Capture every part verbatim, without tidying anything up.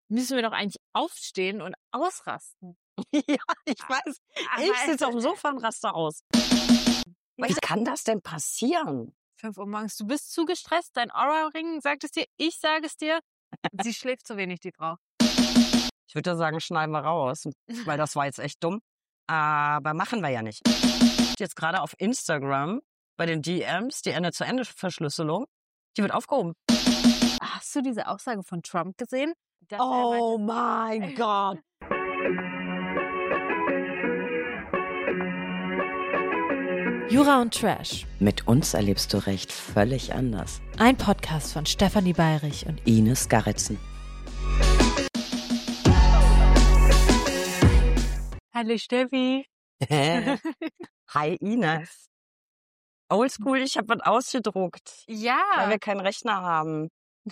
müssen wir doch eigentlich aufstehen und ausrasten. Ja, ich weiß. Ich sitze auf dem Sofa und raste aus. Wie kann das denn passieren? fünf Uhr morgens, du bist zu gestresst, dein Aura-Ring sagt es dir, ich sage es dir, sie schläft zu wenig, die Frau. Ich würde sagen, schneiden wir raus, weil das war jetzt echt dumm. Aber machen wir ja nicht. Jetzt gerade auf Instagram bei den D Ms, die Ende-zu-Ende-Verschlüsselung, die wird aufgehoben. Hast du diese Aussage von Trump gesehen? Dass Oh mein Gott. Jura und Trash. Mit uns erlebst du Recht völlig anders. Ein Podcast von Stefanie Bayrich und Ines Garretzen. Hallo Steffi. Hi Ines. Oldschool, ich habe was ausgedruckt. Ja. Weil wir keinen Rechner haben.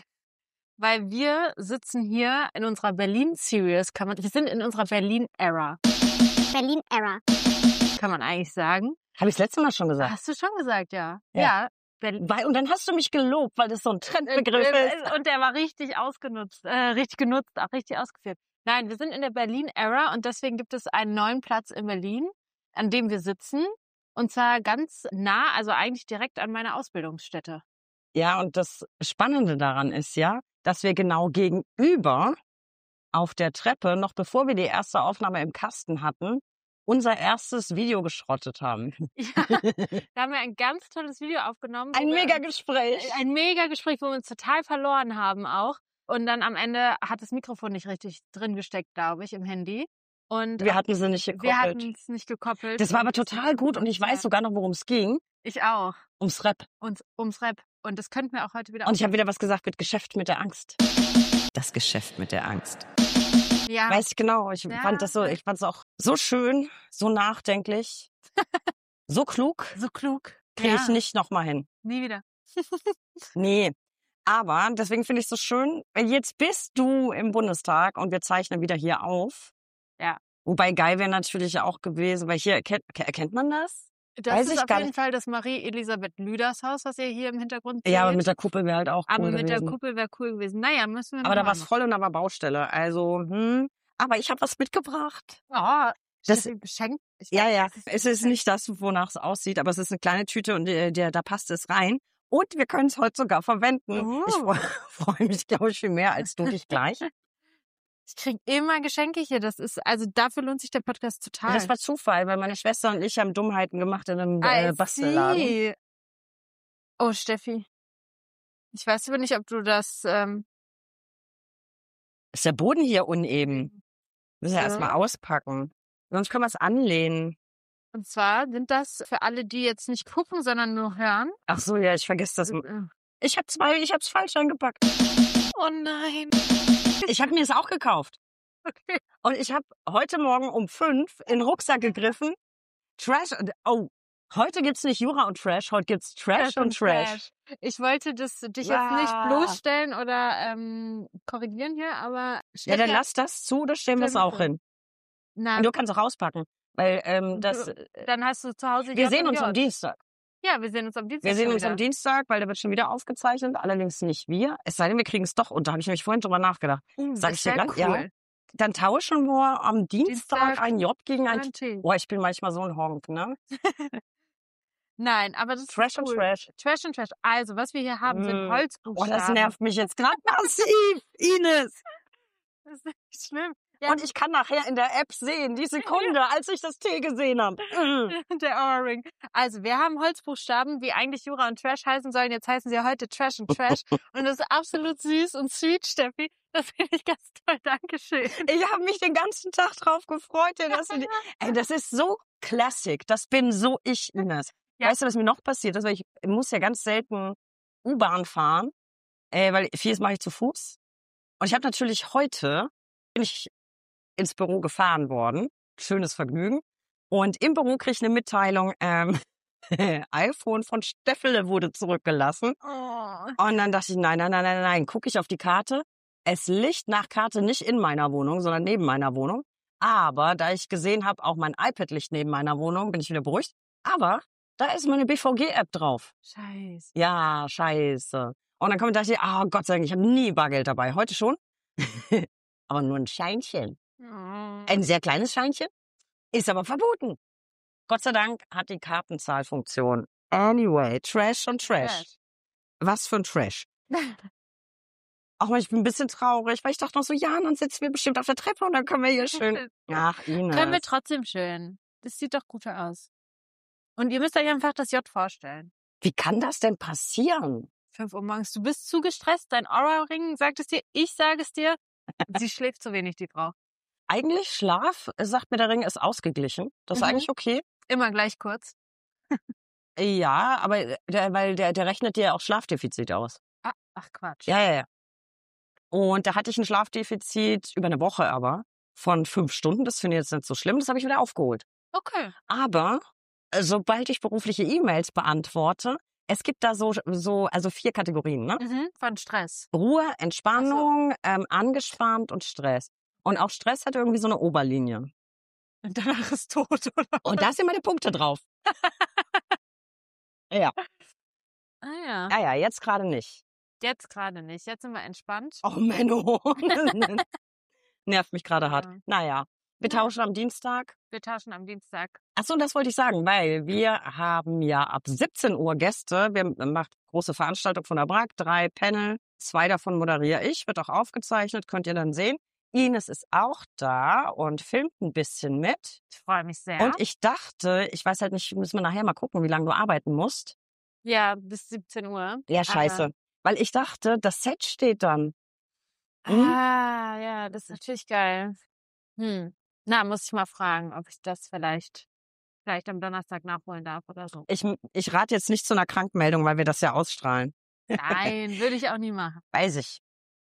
Weil wir sitzen hier in unserer Berlin-Series, kann man, wir sind in unserer Berlin-Era. Berlin-Era. Kann man eigentlich sagen. Habe ich das letzte Mal schon gesagt? Hast du schon gesagt, ja. Ja. Ja. Berlin. Weil, und dann hast du mich gelobt, weil das so ein Trendbegriff ist. Und der war richtig ausgenutzt, äh, richtig genutzt, auch richtig ausgeführt. Nein, wir sind in der Berlin-Era und deswegen gibt es einen neuen Platz in Berlin, an dem wir sitzen. Und zwar ganz nah, also eigentlich direkt an meiner Ausbildungsstätte. Ja, und das Spannende daran ist ja, dass wir genau gegenüber auf der Treppe, noch bevor wir die erste Aufnahme im Kasten hatten, unser erstes Video geschrottet haben. Ja, da haben wir ein ganz tolles Video aufgenommen. Ein Mega-Gespräch. Ein Mega-Gespräch, wo wir uns total verloren haben auch. Und dann am Ende hat das Mikrofon nicht richtig drin gesteckt, glaube ich, im Handy. Und wir hatten sie nicht gekoppelt. Wir hatten es nicht gekoppelt. Das war aber total gut und ich weiß sogar noch, worum es ging. Ich auch. Ums Rap. Und, ums Rap. Und das könnten wir auch heute wieder. Und ich habe wieder was gesagt mit Geschäft mit der Angst. Das Geschäft mit der Angst. Ja. Weiß ich genau. Ich ja. fand das so, ich fand es auch so schön, so nachdenklich, so klug. So klug. Kriege ja. ich nicht nochmal hin. Nie wieder. Nee. Aber deswegen finde ich es so schön, jetzt bist du im Bundestag und wir zeichnen wieder hier auf. Ja. Wobei geil wäre natürlich auch gewesen, weil hier erkennt, erkennt man das? Das Weiß ist ich auf gar jeden nicht. Fall das Marie-Elisabeth Lüders Haus, was ihr hier im Hintergrund seht. Ja, aber mit der Kuppel wäre halt auch cool Aber mit gewesen. der Kuppel wäre cool gewesen. Naja, müssen wir Aber mal da war es voll und da war Baustelle. Also, hm. Aber ich habe was mitgebracht. Oh, das ist geschenkt. Ich ja, weiß, ja. es ist, Es ist nicht das, wonach es aussieht, aber es ist eine kleine Tüte und der, der da passt es rein. Und wir können es heute sogar verwenden. Uh. Ich freue freu mich, glaube ich, viel mehr als du dich gleich. Ich krieg immer Geschenke hier. Das ist, also dafür lohnt sich der Podcast total. Das war Zufall, weil meine Schwester und ich haben Dummheiten gemacht in einem I äh, Bastelladen. see. Oh, Steffi. Ich weiß aber nicht, ob du das... Ähm Ist der Boden hier uneben? Müssen wir So. erstmal auspacken. Sonst können wir es anlehnen. Und zwar sind das für alle, die jetzt nicht gucken, sondern nur hören. Ach so, ja, ich vergesse das. Äh, Ich habe zwei, ich habe es falsch eingepackt. Oh nein. Ich habe mir es auch gekauft. Okay. Und ich habe heute Morgen um fünf in den Rucksack gegriffen. Trash. Oh, heute gibt's nicht Jura und Trash, heute gibt's Trash, und Trash. Ich wollte das dich Ja. jetzt nicht bloßstellen oder ähm, korrigieren hier, aber... Ja, dann lass das zu, da stellen wir es Stell mir auch vor. hin. Na, Und du kannst auch auspacken. Weil ähm, das. Du- dann hast du zu Hause... Wir J sehen und uns J. am Dienstag. Ja, wir sehen uns am Dienstag Wir sehen schon uns wieder. am Dienstag, weil der wird schon wieder aufgezeichnet. Allerdings nicht wir. Es sei denn, wir kriegen es doch unter. Habe ich nämlich vorhin drüber nachgedacht. Uh, Sag das ich dir wär gleich, cool. ja. Dann tauschen wir am Dienstag, Dienstag ein J gegen ein Ein Tee. Oh, ich bin manchmal so ein Honk, ne? Nein, aber das Trash ist und cool. Trash. Trash und Trash. Also, was wir hier haben, sind Mm. Holzbuchstaben. Oh, das nervt mich jetzt gerade massiv, Ines. Das ist nicht schlimm. Und ich kann nachher in der App sehen, die Sekunde, als ich das T gesehen habe. Der Aura-Ring. Also, wir haben Holzbuchstaben, wie eigentlich Jura und Trash heißen sollen. Jetzt heißen sie heute Trash und Trash. Und das ist absolut süß und sweet, Steffi. Das finde ich ganz toll. Dankeschön. Ich habe mich den ganzen Tag drauf gefreut. Ja, dass du die, ey, das ist so Classic. Das bin so ich, Ines. Ja. Weißt du, was mir noch passiert ist? Weil ich muss ja ganz selten U-Bahn fahren, äh, weil vieles mache ich zu Fuß. Und ich habe natürlich heute, bin ich ins Büro gefahren worden. Schönes Vergnügen. Und im Büro kriege ich eine Mitteilung, ähm, iPhone von Steffele wurde zurückgelassen. Oh. Und dann dachte ich, nein, nein, nein, nein, nein, gucke ich auf die Karte. Es liegt nach Karte nicht in meiner Wohnung, sondern neben meiner Wohnung. Aber da ich gesehen habe, auch mein iPad liegt neben meiner Wohnung, bin ich wieder beruhigt. Aber da ist meine B V G-App drauf. Scheiße. Ja, scheiße. Und dann kommt dachte ich, ah, Gott sei Dank, ich habe nie Bargeld dabei. Heute schon. aber nur ein Scheinchen. Mm. Ein sehr kleines Scheinchen, ist aber verboten. Gott sei Dank hat die Kartenzahlfunktion. Anyway, Trash und Trash. Trash. Was für ein Trash. Auch mal, ich bin ein bisschen traurig, weil ich dachte noch so, ja, dann sitzen wir bestimmt auf der Treppe und dann können wir hier schön. Ach, Ines. Können wir trotzdem schön. Das sieht doch gut aus. Und ihr müsst euch einfach das J vorstellen. Wie kann das denn passieren? Fünf Uhr morgens, du bist zu gestresst, dein Aura-Ring sagt es dir, ich sage es dir. Sie schläft zu wenig, die Frau. Eigentlich Schlaf, äh, sagt mir der Ring, ist ausgeglichen. Das ist Mhm. eigentlich okay. Immer gleich kurz. Ja, aber äh, der, weil der, der rechnet dir auch Schlafdefizit aus. Ah, ach Quatsch. Ja, ja, ja. Und da hatte ich ein Schlafdefizit über eine Woche aber von fünf Stunden. Das finde ich jetzt nicht so schlimm. Das habe ich wieder aufgeholt. Okay. Aber äh, sobald ich berufliche E-Mails beantworte, es gibt da so, so also vier Kategorien, ne? Mhm, von Stress. Ruhe, Entspannung, ähm, angespannt und Stress. Und auch Stress hat irgendwie so eine Oberlinie. Und danach ist tot, oder? Und da sind meine Punkte drauf. Ja. Ah ja. Ja, ja, jetzt gerade nicht. Jetzt gerade nicht. Jetzt sind wir entspannt. Oh, Menno. Nervt mich gerade hart. Ja. Naja, wir Ja. tauschen am Dienstag. Wir tauschen am Dienstag. Achso, das wollte ich sagen, weil wir haben ja ab siebzehn Uhr Gäste. Wir machen große Veranstaltung von der Bragg, drei Panel, zwei davon moderiere ich, wird auch aufgezeichnet, könnt ihr dann sehen. Ines ist auch da und filmt ein bisschen mit. Ich freue mich sehr. Und ich dachte, ich weiß halt nicht, müssen wir nachher mal gucken, wie lange du arbeiten musst. Ja, bis siebzehn Uhr. Ja, scheiße. Weil ich dachte, das Set steht dann. Hm? Ah, ja, das ist natürlich geil. Hm. Na, muss ich mal fragen, ob ich das vielleicht, vielleicht am Donnerstag nachholen darf oder so. Ich, ich rate jetzt nicht zu einer Krankmeldung, weil wir das ja ausstrahlen. Nein, würde ich auch nie machen. Weiß ich.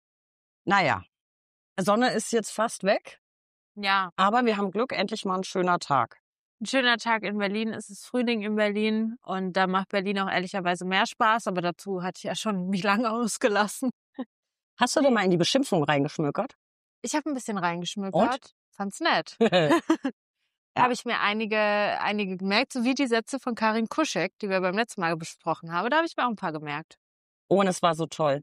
Naja, Sonne ist jetzt fast weg, Ja, aber wir haben Glück, endlich mal ein schöner Tag. ein schöner Tag in Berlin. Es ist Frühling in Berlin und da macht Berlin auch ehrlicherweise mehr Spaß, aber dazu hatte ich ja schon mich lange ausgelassen. Hast du denn mal in die Beschimpfung reingeschmökert? Ich habe ein bisschen reingeschmökert. Fand's nett. Ja. Da habe ich mir einige, einige gemerkt, so wie die Sätze von Karin Kuschek, die wir beim letzten Mal besprochen haben. Da habe ich mir auch ein paar gemerkt. Oh, und es war so toll.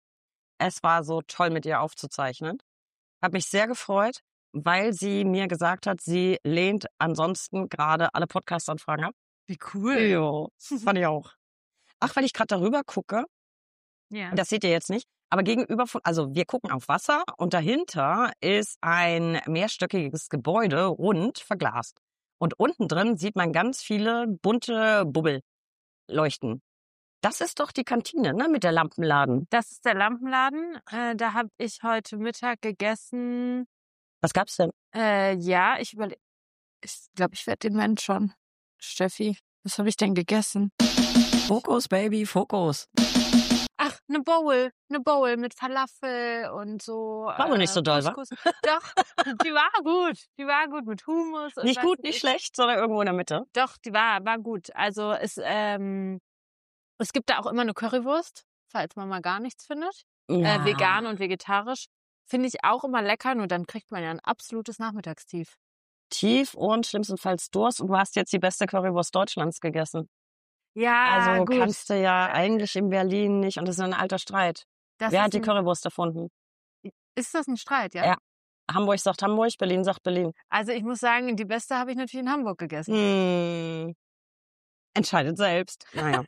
Es war so toll, mit ihr aufzuzeichnen. Hab mich sehr gefreut, weil sie mir gesagt hat, sie lehnt ansonsten gerade alle Podcast-Anfragen ab. Wie cool. Jo, fand ich auch. Ach, weil ich gerade darüber gucke, Ja. das seht ihr jetzt nicht, aber gegenüber von, also wir gucken auf Wasser und dahinter ist ein mehrstöckiges Gebäude, rund, verglast. Und unten drin sieht man ganz viele bunte Bubbel leuchten. Das ist doch die Kantine, ne, mit der Lampenladen. Das ist der Lampenladen. Äh, da habe ich heute Mittag gegessen. Was gab's denn? Äh, ja, ich überlege. Ich glaube, ich werde den Mensch schon. Steffi, was habe ich denn gegessen? Fokus, Baby, Fokus. Ach, eine Bowl. Eine Bowl mit Falafel und so. War wohl nicht so doll, wa? Couscous. Doch, die war gut. Die war gut mit Hummus. Und Nicht was gut, weiß nicht ich. schlecht, sondern irgendwo in der Mitte. Doch, die war, war gut. Also es, ähm, es gibt da auch immer eine Currywurst, falls man mal gar nichts findet. Äh, vegan und vegetarisch. Finde ich auch immer lecker, nur dann kriegt man ja ein absolutes Nachmittagstief. Tief und schlimmstenfalls Durst und du hast jetzt die beste Currywurst Deutschlands gegessen. Ja, Also gut. kannst du ja eigentlich in Berlin nicht und das ist ein alter Streit. Das Wer ist hat die ein, Currywurst erfunden? Ist das ein Streit, ja? Ja. Hamburg sagt Hamburg, Berlin sagt Berlin. Also ich muss sagen, die beste habe ich natürlich in Hamburg gegessen. Hm. Entscheidet selbst. Naja.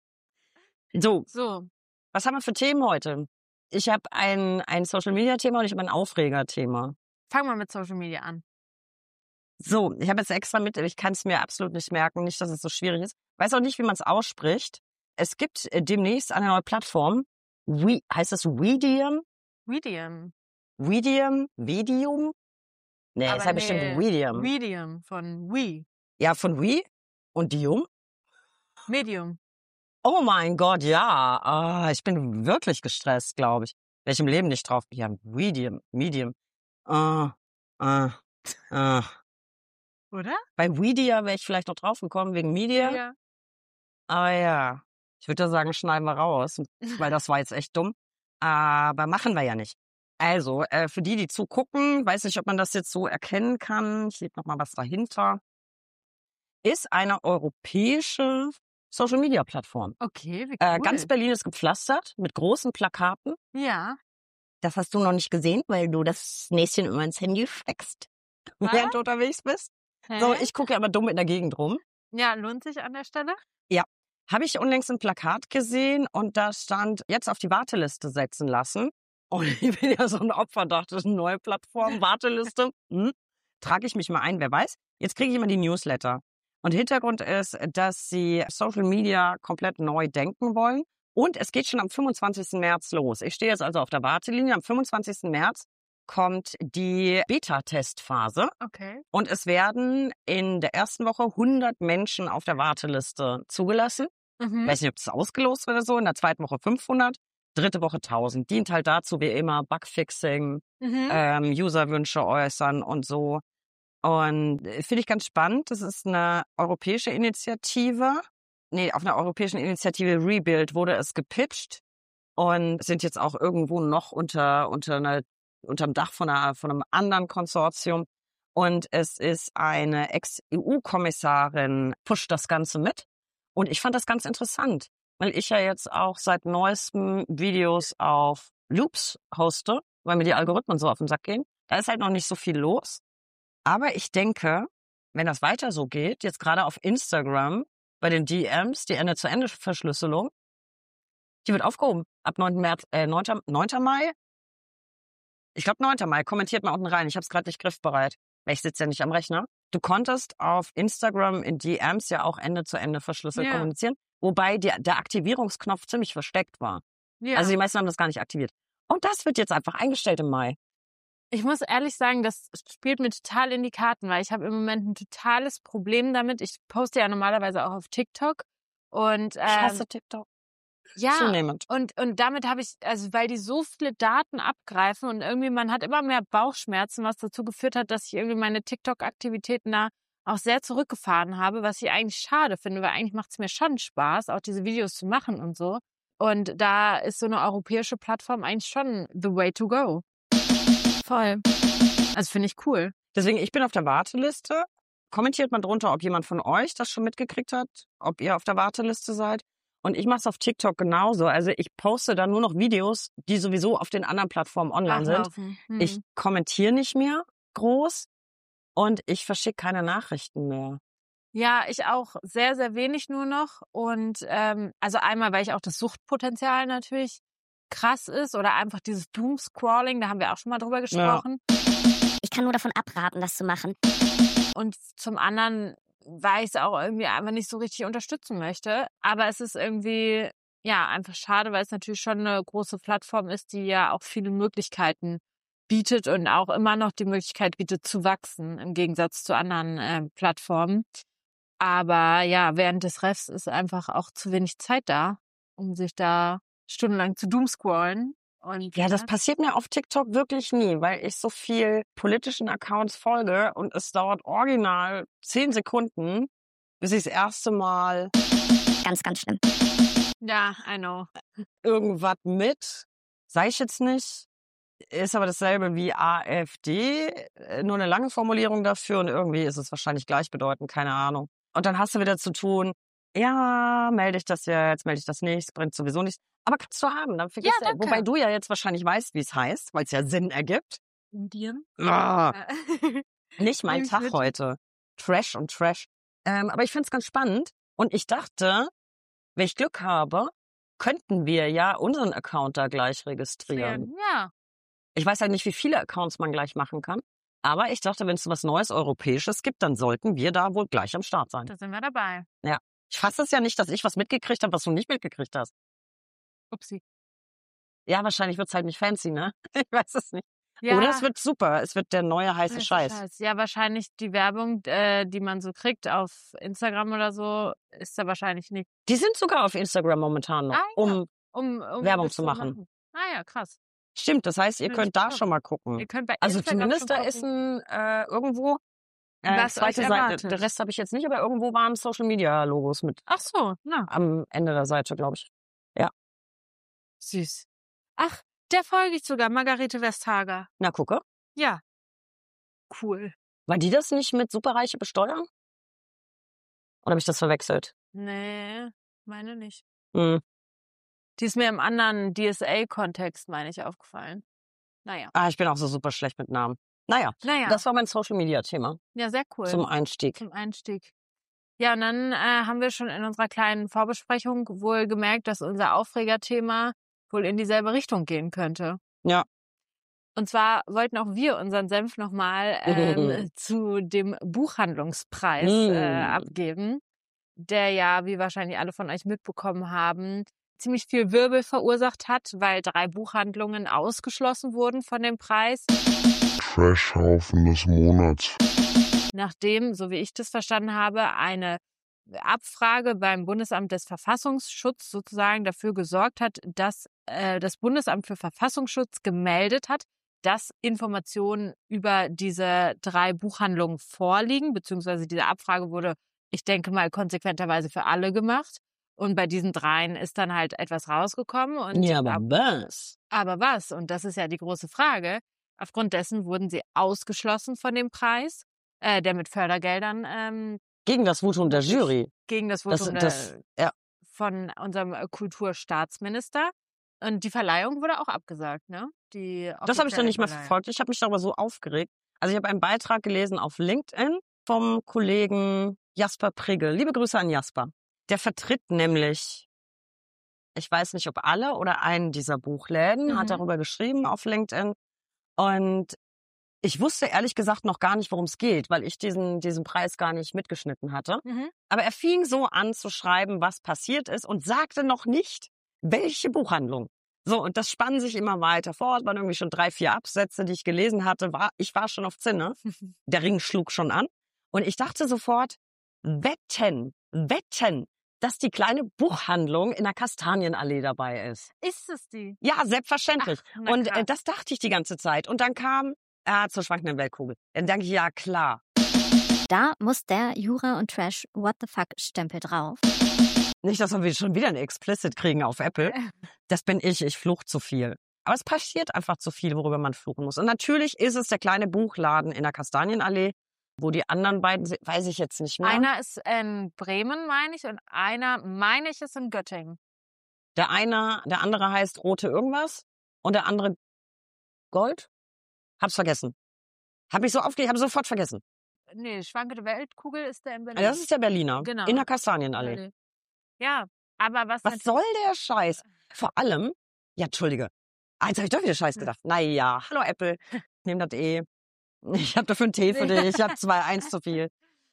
So, So, was haben wir für Themen heute? Ich habe ein, ein Social-Media-Thema und ich habe ein Aufreger-Thema. fangen wir mit Social Media an. So, ich habe jetzt extra mit, ich kann es mir absolut nicht merken, nicht, dass es so schwierig ist. Weiß auch nicht, wie man es ausspricht. Es gibt äh, demnächst eine neue Plattform. We, heißt das Medium? Medium. Medium? Medium? Nee, Aber es heißt bestimmt nee, Medium. Medium von We. Ja, von We und Dium? Medium. Oh mein Gott, ja. Ah, ich bin wirklich gestresst, glaube ich. Wäre ich im Leben nicht drauf. Ja, Medium, Medium. Ah, ah, ah. Oder? Bei Wedia wäre ich vielleicht noch drauf gekommen wegen Media. Ja. Aber ja, ich würde sagen, schneiden wir raus, weil das war jetzt echt dumm. Aber machen wir ja nicht. Also, äh, für die, die zugucken, weiß nicht, ob man das jetzt so erkennen kann. Ich lege noch mal was dahinter. Ist eine europäische Social-Media-Plattform. Okay, wie cool. Äh, ganz Berlin ist gepflastert mit großen Plakaten. Ja. Das hast du noch nicht gesehen, weil du das Näschen immer ins Handy steckst, Was? während du unterwegs bist. Hä? So, ich gucke ja immer dumm in der Gegend rum. Ja, lohnt sich an der Stelle? Habe ich unlängst ein Plakat gesehen und da stand, jetzt auf die Warteliste setzen lassen. Und ich bin ja so ein Opfer, dachte, das ist eine neue Plattform, Warteliste. Hm, trage ich mich mal ein, wer weiß. Jetzt kriege ich immer die Newsletter. Und Hintergrund ist, dass sie Social Media komplett neu denken wollen. Und es geht schon am fünfundzwanzigsten März los. Ich stehe jetzt also auf der Wartelinie. Am fünfundzwanzigsten März kommt die Beta-Testphase. Okay. Und es werden in der ersten Woche hundert Menschen auf der Warteliste zugelassen. Mhm. Ich weiß nicht, ob das ausgelost wird oder so. In der zweiten Woche fünfhundert, dritte Woche tausend. Dient halt dazu, wie immer, Bugfixing, Mhm. ähm, Userwünsche äußern und so. Und äh, finde ich ganz spannend. Das ist eine europäische Initiative. Nee, auf einer europäischen Initiative Rebuild wurde es gepitcht und sind jetzt auch irgendwo noch unter, unter einer, unterm Dach von, einer, von einem anderen Konsortium. Und es ist eine Ex-E U-Kommissarin, pusht das Ganze mit. Und ich fand das ganz interessant, weil ich ja jetzt auch seit neuestem Videos auf Loops hoste, weil mir die Algorithmen so auf den Sack gehen. Da ist halt noch nicht so viel los. Aber ich denke, wenn das weiter so geht, jetzt gerade auf Instagram, bei den D Ms, die Ende-zu-Ende-Verschlüsselung, die wird aufgehoben. Ab neunten März, äh, neunten neunten Mai? Ich glaube neunten Mai. Kommentiert mal unten rein. Ich habe es gerade nicht griffbereit, weil ich sitze ja nicht am Rechner. Du konntest auf Instagram in D Ms ja auch Ende-zu-Ende verschlüsselt Ja. kommunizieren, wobei die, der Aktivierungsknopf ziemlich versteckt war. Ja. Also die meisten haben das gar nicht aktiviert. Und das wird jetzt einfach eingestellt im Mai. Ich muss ehrlich sagen, das spielt mir total in die Karten, weil ich habe im Moment ein totales Problem damit. Ich poste ja normalerweise auch auf TikTok und ähm, Ich hasse TikTok. ja Zunehmend. und und damit habe ich, also weil die so viele Daten abgreifen und irgendwie man hat immer mehr Bauchschmerzen, was dazu geführt hat, dass ich irgendwie meine TikTok-Aktivitäten da auch sehr zurückgefahren habe, was ich eigentlich schade finde, weil eigentlich macht es mir schon Spaß, auch diese Videos zu machen und so. Und da ist so eine europäische Plattform eigentlich schon the way to go. Voll. Also finde ich cool. Deswegen, ich bin auf der Warteliste. Kommentiert mal drunter, ob jemand von euch das schon mitgekriegt hat, ob ihr auf der Warteliste seid. Und ich mache es auf TikTok genauso. Also ich poste da nur noch Videos, die sowieso auf den anderen Plattformen online sind. Nachlaufen. Hm. Ich kommentiere nicht mehr groß und ich verschicke keine Nachrichten mehr. Ja, ich auch sehr, sehr wenig nur noch. Und ähm, also einmal, weil ich auch das Suchtpotenzial natürlich krass ist oder einfach dieses Doomscrolling, da haben wir auch schon mal drüber gesprochen. Ich kann nur davon abraten, das zu machen. Und zum anderen, weil ich es auch irgendwie einfach nicht so richtig unterstützen möchte. Aber es ist irgendwie, ja, einfach schade, weil es natürlich schon eine große Plattform ist, die ja auch viele Möglichkeiten bietet und auch immer noch die Möglichkeit bietet zu wachsen, im Gegensatz zu anderen äh, Plattformen. Aber ja, während des Refs ist einfach auch zu wenig Zeit da, um sich da stundenlang zu doomscrollen. Und Ja, das passiert mir auf TikTok wirklich nie, weil ich so viel politischen Accounts folge und es dauert original zehn Sekunden, bis ich das erste Mal Ganz, ganz schlimm. ja, I know. irgendwas mit, sag ich jetzt nicht, ist aber dasselbe wie AfD, äh, nur eine lange Formulierung dafür und irgendwie ist es wahrscheinlich gleichbedeutend, keine Ahnung. Und dann hast du wieder zu tun, ja, melde ich das jetzt, melde ich das nicht, es bringt sowieso nichts. Aber kannst du haben, dann vergiss Ja, ja, danke. wobei du ja jetzt wahrscheinlich weißt, wie es heißt, weil es ja Sinn ergibt. Indian. Ah, nicht mein Nehm ich Tag mit. heute. Trash und Trash. Ähm, aber ich find's ganz spannend. Und ich dachte, wenn ich Glück habe, könnten wir ja unseren Account da gleich registrieren. Ja, Ich weiß halt nicht, wie viele Accounts man gleich machen kann. Aber ich dachte, wenn es was Neues Europäisches gibt, dann sollten wir da wohl gleich am Start sein. da sind wir dabei. Ich fasse es ja nicht, dass ich was mitgekriegt habe, was du nicht mitgekriegt hast. Upsi. Ja, wahrscheinlich wird's halt nicht fancy, ne? Ich weiß es nicht. Ja, Oder es wird super. Es wird der neue heiße heißer Scheiß. Ja, wahrscheinlich die Werbung, äh, die man so kriegt auf Instagram oder so, ist da wahrscheinlich nicht. Die sind sogar auf Instagram momentan noch, Ah, ja. um Um, um Werbung das zu machen. Ah ja, krass. Stimmt, das heißt, ihr Bin könnt ich da gespannt. schon mal gucken. Ihr könnt bei Also Instagram zumindest schon da ist gucken, ein äh, irgendwo äh, was euch zweite Seite. erwartet. Der Rest habe ich jetzt nicht, aber irgendwo waren Social Media Logos mit Ach so, na, am Ende der Seite, glaube ich. süß. Ach, der folge ich sogar, Margarete Vestager. Na, gucke. Ja. Cool. War die das nicht mit Superreiche besteuern? Oder habe ich das verwechselt? Nee, meine nicht. Hm. Die ist mir im anderen D S A-Kontext, meine ich, aufgefallen. Naja. Ah, ich bin auch so super schlecht mit Namen. Naja, Naja. das war mein Social-Media-Thema Ja, sehr cool. zum Einstieg. Zum Einstieg. Ja, und dann äh, haben wir schon in unserer kleinen Vorbesprechung wohl gemerkt, dass unser Aufregerthema wohl in dieselbe Richtung gehen könnte. Ja. Und zwar wollten auch wir unseren Senf nochmal ähm, zu dem Buchhandlungspreis Mm. äh, abgeben, der ja, wie wahrscheinlich alle von euch mitbekommen haben, ziemlich viel Wirbel verursacht hat, weil drei Buchhandlungen ausgeschlossen wurden von dem Preis. Trashhaufen des Monats. Nachdem, so wie ich das verstanden habe, eine Abfrage beim Bundesamt des Verfassungsschutzes sozusagen dafür gesorgt hat, dass äh, das Bundesamt für Verfassungsschutz gemeldet hat, dass Informationen über diese drei Buchhandlungen vorliegen, beziehungsweise diese Abfrage wurde, ich denke mal, konsequenterweise für alle gemacht. Und bei diesen dreien ist dann halt etwas rausgekommen. Und Ja, aber was? Aber was? Und das ist ja die große Frage. Aufgrund dessen wurden sie ausgeschlossen von dem Preis, äh, der mit Fördergeldern ähm, Gegen das Votum der Jury. gegen das Das, Votum das, der, ja. von unserem Kulturstaatsminister. Und die Verleihung wurde auch abgesagt, ne? Die Das habe ich dann nicht mehr Verleihung. verfolgt. Ich habe mich darüber so aufgeregt. Also ich habe einen Beitrag gelesen auf LinkedIn vom Kollegen Jasper Prigge. Liebe Grüße an Jasper. Der vertritt nämlich, ich weiß nicht, ob alle oder einen dieser Buchläden, Mhm. hat darüber geschrieben auf LinkedIn. Und ich wusste ehrlich gesagt noch gar nicht, worum es geht, weil ich diesen, diesen Preis gar nicht mitgeschnitten hatte. Mhm. Aber er fing so an zu schreiben, was passiert ist und sagte noch nicht, welche Buchhandlung. So, und das spann sich immer weiter fort. Waren irgendwie schon drei, vier Absätze, die ich gelesen hatte. War, ich war schon auf Zinne. Der Ring schlug schon an. Und ich dachte sofort, wetten, wetten, dass die kleine Buchhandlung in der Kastanienallee dabei ist. Ist es die? Ja, selbstverständlich. Ach, na und krass. äh, das dachte ich die ganze Zeit. Und dann kam, ah, zur schwankenden Weltkugel. Dann denke ich, ja klar. Da muss der Jura und Trash What the fuck Stempel drauf. Nicht, dass wir schon wieder eine Explicit kriegen auf Apple. Das bin ich, ich fluch zu viel. Aber es passiert einfach zu viel, worüber man fluchen muss. Und natürlich ist es der kleine Buchladen in der Kastanienallee, wo die anderen beiden sind, weiß ich jetzt nicht mehr. Einer ist in Bremen, meine ich, und einer, meine ich, ist in Göttingen. Der eine, der andere heißt Rote irgendwas und der andere Gold? Hab's vergessen. Hab mich so aufgeregt, hab sofort vergessen. Nee, schwankende Weltkugel ist der in Berlin. Das ist der Berliner. Genau. In der Kastanienallee. Ja, aber was... Was soll der Scheiß? Vor allem, ja, Entschuldige. Ah, jetzt habe ich doch wieder Scheiß gedacht. Naja, hallo Apple. Ich nehme das eh. Ich habe dafür einen Tee für dich. Ich habe zwei, eins zu viel.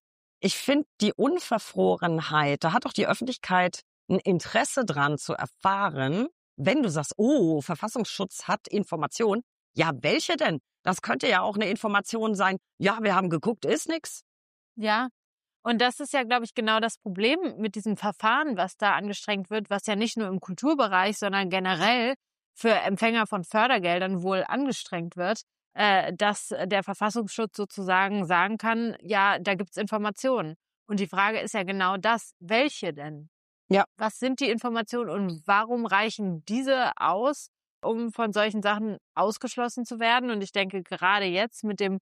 Ich finde die Unverfrorenheit, da hat auch die Öffentlichkeit ein Interesse dran zu erfahren, wenn du sagst, oh, Verfassungsschutz hat Informationen. Ja, welche denn? Das könnte ja auch eine Information sein. Ja, wir haben geguckt, ist nix. Ja, und das ist ja, glaube ich, genau das Problem mit diesem Verfahren, was da angestrengt wird, was ja nicht nur im Kulturbereich, sondern generell für Empfänger von Fördergeldern wohl angestrengt wird, äh, dass der Verfassungsschutz sozusagen sagen kann, ja, da gibt's Informationen. Und die Frage ist ja genau das, welche denn? Ja. Was sind die Informationen und warum reichen diese aus, um von solchen Sachen ausgeschlossen zu werden? Und ich denke, gerade jetzt mit dem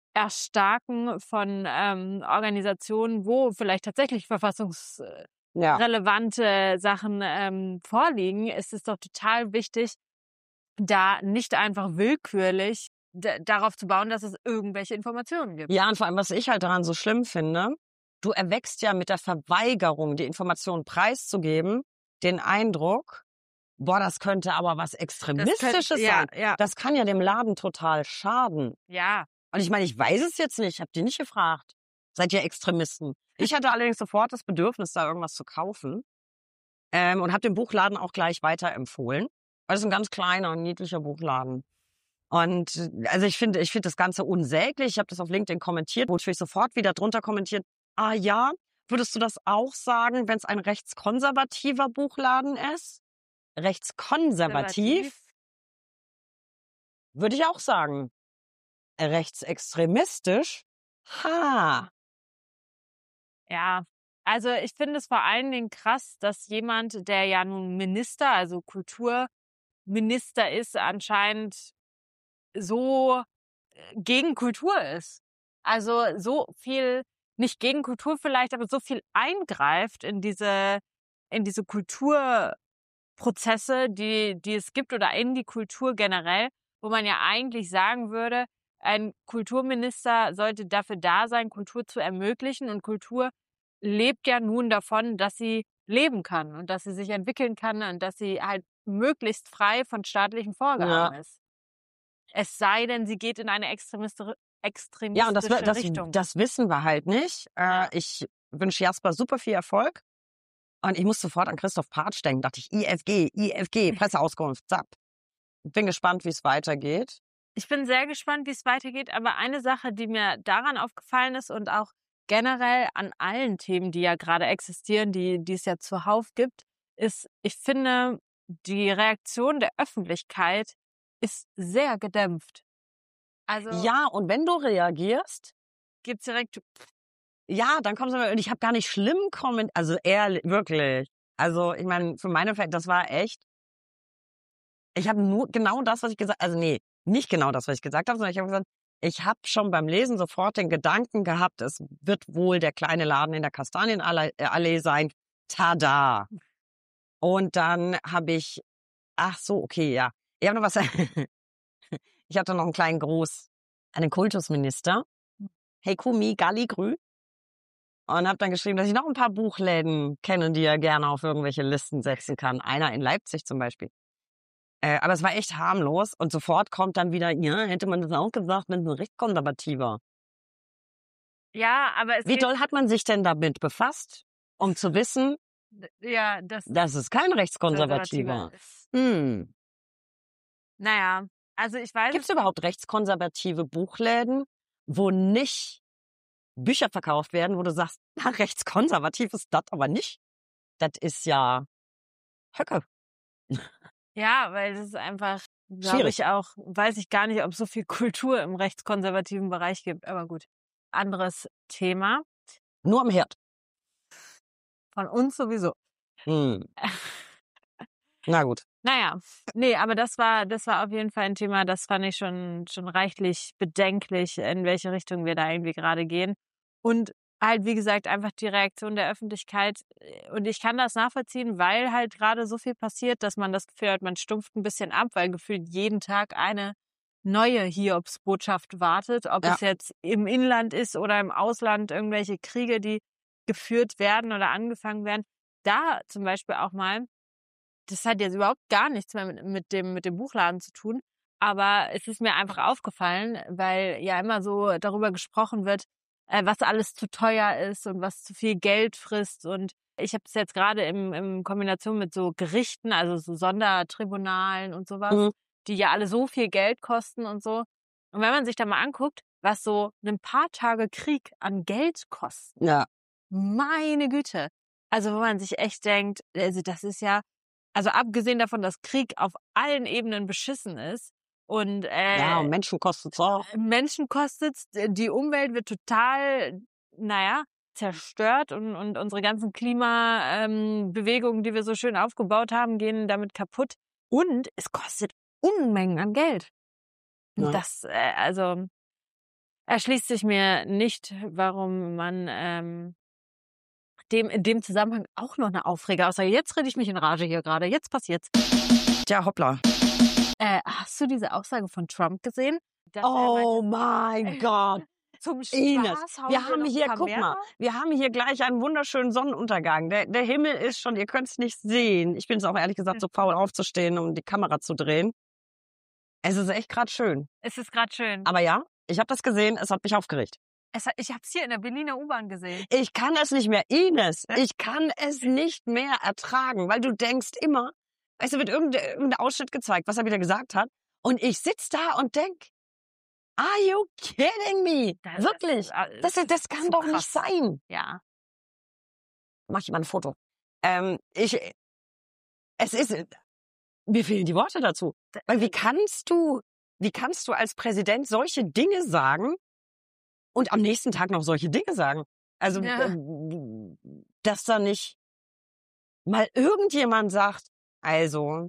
Erstarken von ähm, Organisationen, wo vielleicht tatsächlich verfassungsrelevante Ja. Sachen ähm, vorliegen, ist es doch total wichtig, da nicht einfach willkürlich d- darauf zu bauen, dass es irgendwelche Informationen gibt. Ja, und vor allem, was ich halt daran so schlimm finde, du erwächst ja mit der Verweigerung, die Informationen preiszugeben, den Eindruck, boah, das könnte aber was Extremistisches Das könnte- ja, sein. ja. Das kann ja dem Laden total schaden. Ja, Und ich meine, ich weiß es jetzt nicht, ich habe die nicht gefragt. Seid ihr Extremisten? Ich hatte allerdings sofort das Bedürfnis, da irgendwas zu kaufen ähm, und habe den Buchladen auch gleich weiterempfohlen. Weil es ist ein ganz kleiner, niedlicher Buchladen. Und äh, also ich finde, ich finde das Ganze unsäglich. Ich habe das auf LinkedIn kommentiert, wurde ich sofort wieder drunter kommentiert. Ah ja, würdest du das auch sagen, wenn es ein rechtskonservativer Buchladen ist? Rechtskonservativ? Würde ich auch sagen. Rechtsextremistisch? Ha. Ja, also ich finde es vor allen Dingen krass, dass jemand, der ja nun Minister, also Kulturminister ist, anscheinend so äh, gegen Kultur ist. Also so viel, nicht gegen Kultur vielleicht, aber so viel eingreift in diese, in diese Kulturprozesse, die, die es gibt oder in die Kultur generell wo man ja eigentlich sagen würde, ein Kulturminister sollte dafür da sein, Kultur zu ermöglichen. Und Kultur lebt ja nun davon, dass sie leben kann und dass sie sich entwickeln kann und dass sie halt möglichst frei von staatlichen Vorgaben Ja. ist. Es sei denn, sie geht in eine extremistische, extremistische Ja, und das, das, Richtung. das wissen wir halt nicht. Äh, ich wünsche Jasper super viel Erfolg. Und ich muss sofort an Christoph Partsch denken. Dachte ich, I F G, I F G, Presseauskunft, zapp. Bin gespannt, wie es weitergeht. Ich bin sehr gespannt, wie es weitergeht. Aber eine Sache, die mir daran aufgefallen ist und auch generell an allen Themen, die ja gerade existieren, die, die es ja zuhauf gibt, ist, ich finde, die Reaktion der Öffentlichkeit ist sehr gedämpft. Also Ja, und wenn du reagierst, gibt's direkt, ja, dann kommst du mal, und ich habe gar nicht schlimm kommentiert, also ehrlich, wirklich. Also ich meine, für meine Fälle, das war echt, ich habe nur genau das, was ich gesagt habe, also nee, nicht genau das, was ich gesagt habe, sondern ich habe gesagt, ich habe schon beim Lesen sofort den Gedanken gehabt, es wird wohl der kleine Laden in der Kastanienallee sein. Tada! Und dann habe ich, ach so, okay, ja. Ich habe noch was, ich hatte noch einen kleinen Gruß an den Kultusminister. Hey Kumi, Galli Grü. Und habe dann geschrieben, dass ich noch ein paar Buchläden kenne, die er gerne auf irgendwelche Listen setzen kann. Einer in Leipzig zum Beispiel. Äh, aber es war echt harmlos. Und sofort kommt dann wieder, ja, hätte man das auch gesagt, mit einem Rechtskonservativer. ja, aber es Wie geht, doll hat man sich denn damit befasst, um zu wissen, ja, das dass es kein Rechtskonservativer ist. Hm. Naja, also ich weiß Gibt es überhaupt rechtskonservative Buchläden, wo nicht Bücher verkauft werden, wo du sagst, na, rechtskonservativ ist das aber nicht? Das ist ja Höcke. Ja, weil das ist einfach, glaube Schwierig. ich auch, weiß ich gar nicht, ob es so viel Kultur im rechtskonservativen Bereich gibt, aber gut. Anderes Thema. Nur am Herd. Von uns sowieso. Hm. Na gut. Naja, nee, aber das war, das war auf jeden Fall ein Thema, das fand ich schon, schon reichlich bedenklich, in welche Richtung wir da irgendwie gerade gehen. Und halt, wie gesagt, einfach die Reaktion der Öffentlichkeit. Und ich kann das nachvollziehen, weil halt gerade so viel passiert, dass man das Gefühl hat, man stumpft ein bisschen ab, weil gefühlt jeden Tag eine neue Hiobsbotschaft wartet, ob Ja. es jetzt im Inland ist oder im Ausland, irgendwelche Kriege, die geführt werden oder angefangen werden. Da zum Beispiel auch mal, das hat jetzt überhaupt gar nichts mehr mit, mit dem mit dem Buchladen zu tun, aber es ist mir einfach aufgefallen, weil ja immer so darüber gesprochen wird, äh, was alles zu teuer ist und was zu viel Geld frisst. Und ich habe es jetzt gerade im, im Kombination mit so Gerichten, also so Sondertribunalen und sowas, Mhm. die ja alle so viel Geld kosten und so. Und wenn man sich da mal anguckt, was so ein paar Tage Krieg an Geld kostet, Ja. meine Güte. Also wo man sich echt denkt, also das ist ja, also abgesehen davon, dass Krieg auf allen Ebenen beschissen ist und äh, Ja, und Menschen kostet's auch. Menschen kostet's, die Umwelt wird total, naja, zerstört und, und unsere ganzen Klimabewegungen, ähm, die wir so schön aufgebaut haben, gehen damit kaputt. Und es kostet Unmengen an Geld. Ja. Das, äh, also erschließt sich mir nicht, warum man ähm, dem in dem Zusammenhang auch noch eine Aufregeraussage. Jetzt rede ich mich in Rage hier gerade. Jetzt passiert's. Tja, hoppla. Äh, hast du diese Aussage von Trump gesehen? Dass Oh er meinte, mein Gott. zum Ines, Spaß hauen wir haben noch hier, ein paar guck mehr mal, drauf? wir haben hier gleich einen wunderschönen Sonnenuntergang. Der, der Himmel ist schon, ihr könnt es nicht sehen. Ich bin es auch ehrlich gesagt so faul aufzustehen, um die Kamera zu drehen. Es ist echt gerade schön. Es ist gerade schön. Aber ja, ich habe das gesehen, es hat mich aufgeregt. Es, hat- ich habe es hier in der Berliner U-Bahn gesehen. Ich kann es nicht mehr, Ines. Ich kann es nicht mehr ertragen, weil du denkst immer, weißt du, wird irgendein, irgendein Ausschnitt gezeigt, was er wieder gesagt hat. Und ich sitz da und denk, are you kidding me? Das- Wirklich? das- Das, das kann so doch krass. nicht sein. Ja. Mach ich mal ein Foto. Ähm, ich, es ist, mir fehlen die Worte dazu. Weil wie kannst du, wie kannst du als Präsident solche Dinge sagen und am nächsten Tag noch solche Dinge sagen? Also, Ja. äh, dass da nicht mal irgendjemand sagt, also,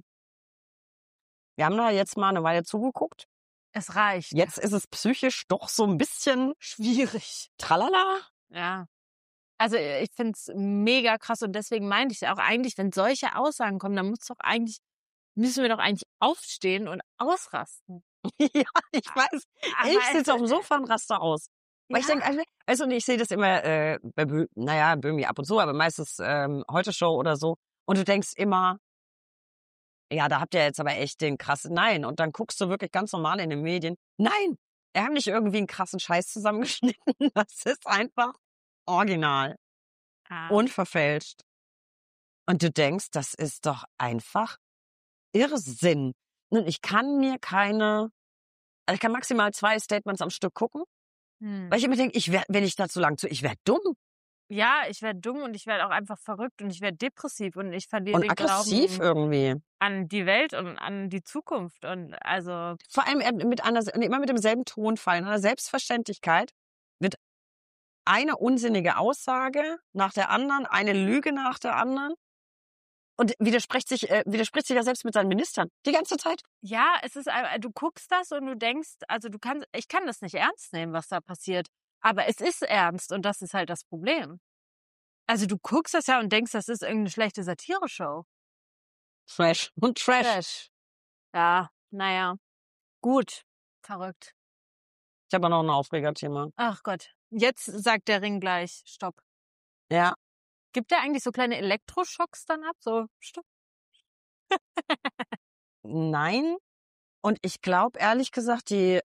wir haben da jetzt mal eine Weile zugeguckt. Es reicht. Jetzt ist es psychisch doch so ein bisschen Schwierig. tralala. Ja. Also ich find's mega krass und deswegen meinte ich auch eigentlich, wenn solche Aussagen kommen, dann muss doch eigentlich, müssen wir doch eigentlich aufstehen und ausrasten. Ja, ich weiß. Aber Ich sitze es- auf dem Sofa und raste aus. Weil ich Ja. denke, weißt du, und ich sehe das immer äh, bei, Bö naja, Böhmi ab und zu, aber meistens ähm, Heute-Show oder so. Und du denkst immer, ja, da habt ihr jetzt aber echt den krassen, nein. Und dann guckst du wirklich ganz normal in den Medien. Nein, wir haben nicht irgendwie einen krassen Scheiß zusammengeschnitten. Das ist einfach original, Ah. unverfälscht. Und du denkst, das ist doch einfach Irrsinn. Nun, ich kann mir keine, also ich kann maximal zwei Statements am Stück gucken, Hm. weil ich immer denke, ich werd, wenn ich da zu lang zu, ich werde dumm Ja, ich werde dumm und ich werde auch einfach verrückt und ich werde depressiv und ich verliere und den aggressiv Glauben irgendwie. an die Welt und an die Zukunft. Und also, Vor allem mit einer, immer mit demselben Tonfall, einer Selbstverständlichkeit wird eine unsinnige Aussage nach der anderen, eine Lüge nach der anderen und widerspricht sich, äh, widerspricht sich ja selbst mit seinen Ministern die ganze Zeit. ja, es ist, ein- du guckst das und du denkst, also du kannst, ich kann das nicht ernst nehmen, was da passiert. Aber es ist ernst und das ist halt das Problem. Also du guckst das ja und denkst, das ist irgendeine schlechte Satire-Show. Trash und Trash. Trash. Ja, naja. Gut. Verrückt. Ich habe noch ein Aufregerthema. Ach Gott. Jetzt sagt der Ring gleich Stopp. Ja, Gibt der eigentlich so kleine Elektroschocks dann ab? So, Stopp. nein. Und ich glaube ehrlich gesagt, die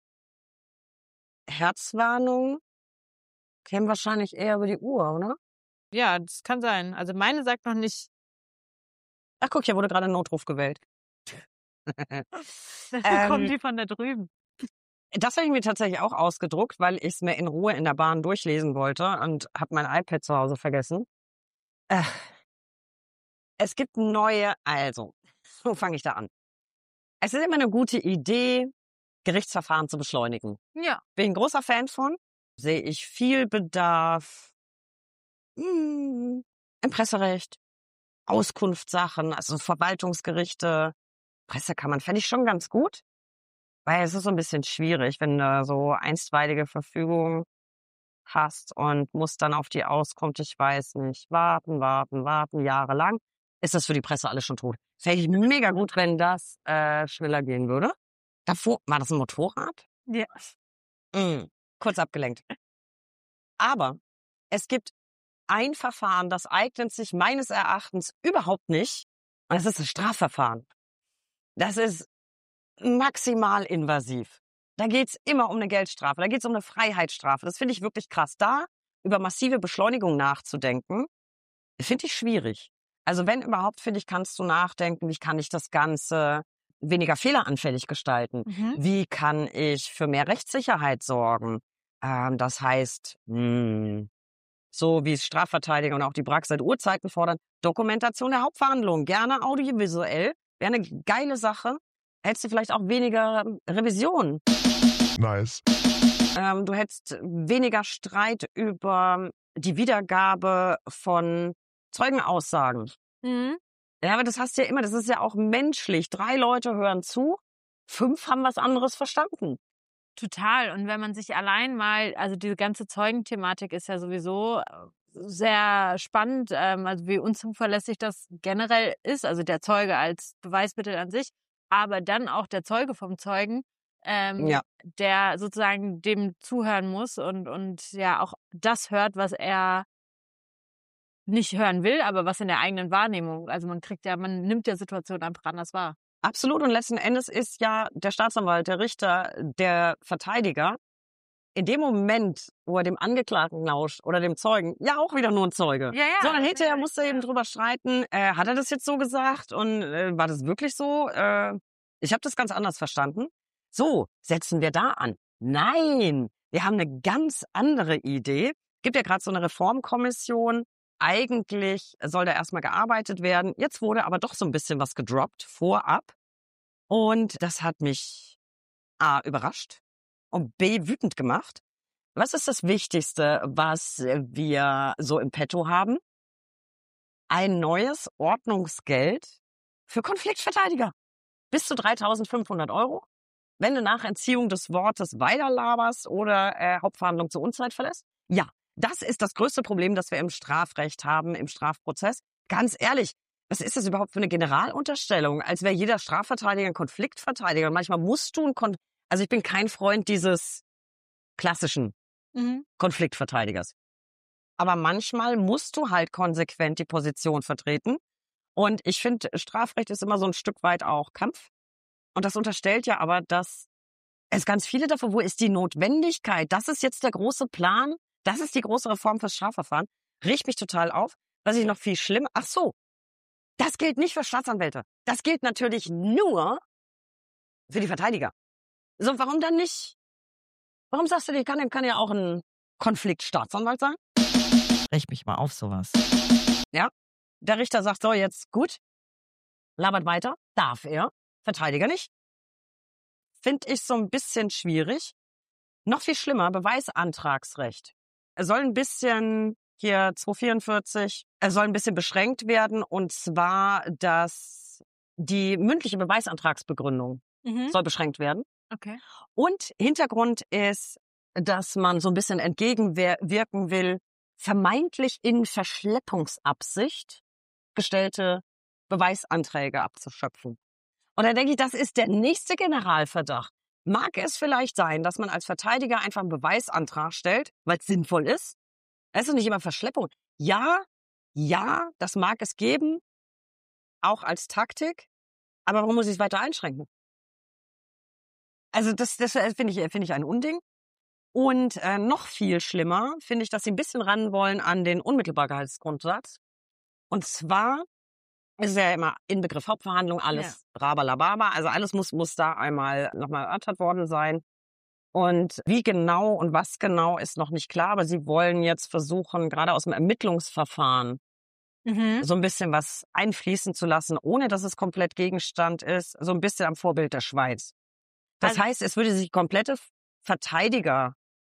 Herzwarnung käme wahrscheinlich eher über die Uhr, oder? Ja, das kann sein. Also meine sagt noch nicht. Ach guck, hier wurde gerade ein Notruf gewählt. Dann Ähm, kommen die von da drüben. Das habe ich mir tatsächlich auch ausgedruckt, weil ich es mir in Ruhe in der Bahn durchlesen wollte und habe mein iPad zu Hause vergessen. Äh, es gibt neue, also, wo fange ich da an? Es ist immer eine gute Idee, Gerichtsverfahren zu beschleunigen. Ja. Bin ich ein großer Fan von, sehe ich viel Bedarf hm, im Presserecht, Auskunftssachen, also Verwaltungsgerichte, Pressekammern, fände ich schon ganz gut. Weil es ist so ein bisschen schwierig, wenn du so einstweilige Verfügung hast und musst dann auf die Auskunft, ich weiß nicht, warten, warten, warten, jahrelang, ist das für die Presse alles schon tot. Fände ich mega gut, wenn das äh, schneller gehen würde. Davor, war das ein Motorrad? Ja. Mm, kurz abgelenkt. Aber es gibt ein Verfahren, das eignet sich meines Erachtens überhaupt nicht. Und das ist das Strafverfahren. Das ist maximal invasiv. Da geht's immer um eine Geldstrafe, da geht's um eine Freiheitsstrafe. Das finde ich wirklich krass. Da über massive Beschleunigung nachzudenken, finde ich schwierig. Also wenn überhaupt, finde ich, kannst du nachdenken, wie kann ich das Ganze weniger fehleranfällig gestalten? Mhm. Wie kann ich für mehr Rechtssicherheit sorgen? Ähm, das heißt, mh, so wie es Strafverteidiger und auch die Brax seit Urzeiten fordern, Dokumentation der Hauptverhandlung, gerne audiovisuell, wäre eine geile Sache. Hättest du vielleicht auch weniger Revision. Nice. Ähm, du hättest weniger Streit über die Wiedergabe von Zeugenaussagen. Mhm. Ja, aber das hast du ja immer, das ist ja auch menschlich. Drei Leute hören zu, fünf haben was anderes verstanden. Total. Und wenn man sich allein mal, also diese ganze Zeugenthematik ist ja sowieso sehr spannend, ähm, also wie unzuverlässig das generell ist, also der Zeuge als Beweismittel an sich, aber dann auch der Zeuge vom Zeugen, ähm, Ja. der sozusagen dem zuhören muss und, und ja auch das hört, was er nicht hören will, aber was in der eigenen Wahrnehmung, also man kriegt ja, man nimmt der Situation einfach anders wahr. Absolut. Und letzten Endes ist ja der Staatsanwalt, der Richter, der Verteidiger in dem Moment, wo er dem Angeklagten lauscht oder dem Zeugen, ja auch wieder nur ein Zeuge. Ja, ja. Sondern hinterher Ja, muss er ja. eben drüber streiten, äh, hat er das jetzt so gesagt und äh, war das wirklich so? Äh, ich habe das ganz anders verstanden. So, setzen wir da an. Nein, wir haben eine ganz andere Idee. Gibt ja gerade so eine Reformkommission. Eigentlich soll da erstmal gearbeitet werden. Jetzt wurde aber doch so ein bisschen was gedroppt vorab. Und das hat mich A, überrascht und B, wütend gemacht. Was ist das Wichtigste, was wir so im Petto haben? Ein neues Ordnungsgeld für Konfliktverteidiger. Bis zu dreitausendfünfhundert Euro. Wenn du nach Entziehung des Wortes weiterlaberst oder äh, Hauptverhandlung zur Unzeit verlässt. Ja, das ist das größte Problem, das wir im Strafrecht haben, im Strafprozess. Ganz ehrlich, was ist das überhaupt für eine Generalunterstellung? Als wäre jeder Strafverteidiger ein Konfliktverteidiger. Und manchmal musst du ein Kon Also ich bin kein Freund dieses klassischen Mhm. Konfliktverteidigers. Aber manchmal musst du halt konsequent die Position vertreten. Und ich finde, Strafrecht ist immer so ein Stück weit auch Kampf. Und das unterstellt ja aber, dass es ganz viele davon, wo ist die Notwendigkeit? Das ist jetzt der große Plan. Das ist die große Reform fürs Strafverfahren. Riecht mich total auf. Was ich noch viel schlimmer, ach so, das gilt nicht für Staatsanwälte. Das gilt natürlich nur für die Verteidiger. So, warum dann nicht? Warum sagst du, die kann, kann ja auch ein Konfliktstaatsanwalt sein? Riecht mich mal auf sowas. Ja, der Richter sagt so, jetzt gut, labert weiter, darf er, Verteidiger nicht. Finde ich so ein bisschen schwierig. Noch viel schlimmer, Beweisantragsrecht. Er soll ein bisschen, hier zweihundertvierundvierzig, er soll ein bisschen beschränkt werden, und zwar, dass die mündliche Beweisantragsbegründung Mhm. soll beschränkt werden. Okay. Und Hintergrund ist, dass man so ein bisschen entgegenwirken will, vermeintlich in Verschleppungsabsicht gestellte Beweisanträge abzuschöpfen. Und da denke ich, das ist der nächste Generalverdacht. Mag es vielleicht sein, dass man als Verteidiger einfach einen Beweisantrag stellt, weil es sinnvoll ist? Es ist nicht immer Verschleppung. Ja, ja, das mag es geben, auch als Taktik. Aber warum muss ich es weiter einschränken? Also das, das finde ich, finde ich ein Unding. Und äh, noch viel schlimmer finde ich, dass sie ein bisschen ran wollen an den Unmittelbarkeitsgrundsatz. Und zwar ist ja immer Inbegriff Hauptverhandlung, alles ja. Rabalababa, also alles muss muss da einmal nochmal erörtert worden sein. Und wie genau und was genau ist noch nicht klar, aber sie wollen jetzt versuchen, gerade aus dem Ermittlungsverfahren Mhm. so ein bisschen was einfließen zu lassen, ohne dass es komplett Gegenstand ist, so ein bisschen am Vorbild der Schweiz. Das Also- heißt, es würde sich komplette Verteidigerarbeit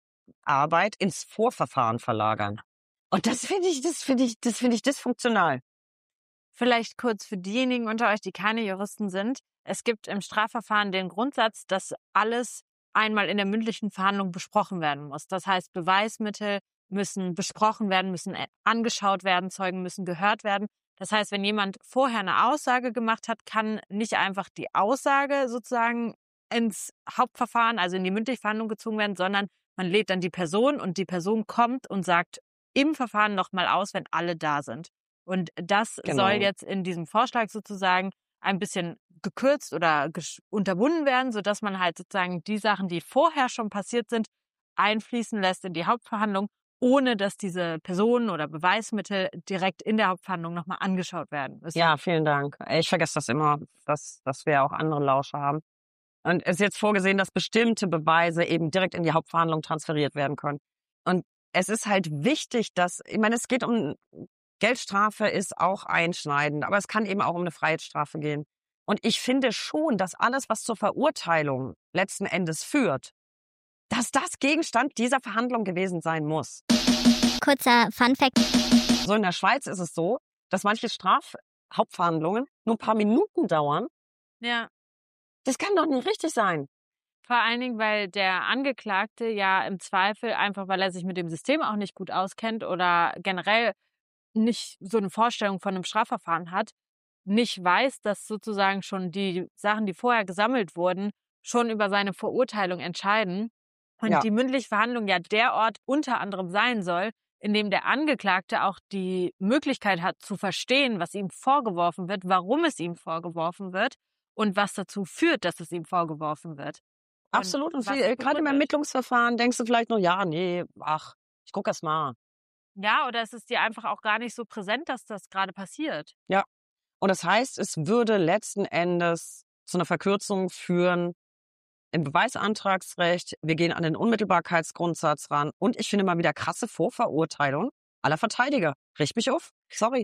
ins Vorverfahren verlagern. Und das finde ich, das finde ich, das finde ich dysfunktional. Vielleicht kurz für diejenigen unter euch, die keine Juristen sind. Es gibt im Strafverfahren den Grundsatz, dass alles einmal in der mündlichen Verhandlung besprochen werden muss. Das heißt, Beweismittel müssen besprochen werden, müssen angeschaut werden, Zeugen müssen gehört werden. Das heißt, wenn jemand vorher eine Aussage gemacht hat, kann nicht einfach die Aussage sozusagen ins Hauptverfahren, also in die mündliche Verhandlung gezogen werden, sondern man lädt dann die Person und die Person kommt und sagt im Verfahren nochmal aus, wenn alle da sind. Und das Genau. soll jetzt in diesem Vorschlag sozusagen ein bisschen gekürzt oder gesch- unterbunden werden, sodass man halt sozusagen die Sachen, die vorher schon passiert sind, einfließen lässt in die Hauptverhandlung, ohne dass diese Personen oder Beweismittel direkt in der Hauptverhandlung nochmal angeschaut werden müssen. Ja, vielen Dank. Ich vergesse das immer, dass, dass wir auch andere Lauscher haben. Und es ist jetzt vorgesehen, dass bestimmte Beweise eben direkt in die Hauptverhandlung transferiert werden können. Und es ist halt wichtig, dass, ich meine, es geht um, Geldstrafe ist auch einschneidend, aber es kann eben auch um eine Freiheitsstrafe gehen. Und ich finde schon, dass alles, was zur Verurteilung letzten Endes führt, dass das Gegenstand dieser Verhandlung gewesen sein muss. Kurzer Funfact. So in der Schweiz ist es so, dass manche Strafhauptverhandlungen nur ein paar Minuten dauern. Ja. Das kann doch nicht richtig sein. Vor allen Dingen, weil der Angeklagte ja im Zweifel, einfach weil er sich mit dem System auch nicht gut auskennt oder generell nicht so eine Vorstellung von einem Strafverfahren hat, nicht weiß, dass sozusagen schon die Sachen, die vorher gesammelt wurden, schon über seine Verurteilung entscheiden. Und Ja. die mündliche Verhandlung ja der Ort unter anderem sein soll, in dem der Angeklagte auch die Möglichkeit hat zu verstehen, was ihm vorgeworfen wird, warum es ihm vorgeworfen wird und was dazu führt, dass es ihm vorgeworfen wird. Und Absolut. Und was viel, es gerade im begründet. Ermittlungsverfahren denkst du vielleicht nur, ja, nee, ach, ich guck erst mal. Ja, oder es ist dir einfach auch gar nicht so präsent, dass das gerade passiert. Und das heißt, es würde letzten Endes zu einer Verkürzung führen im Beweisantragsrecht. Wir gehen an den Unmittelbarkeitsgrundsatz ran. Und ich finde mal wieder krasse Vorverurteilung aller Verteidiger. Riecht mich auf? Sorry.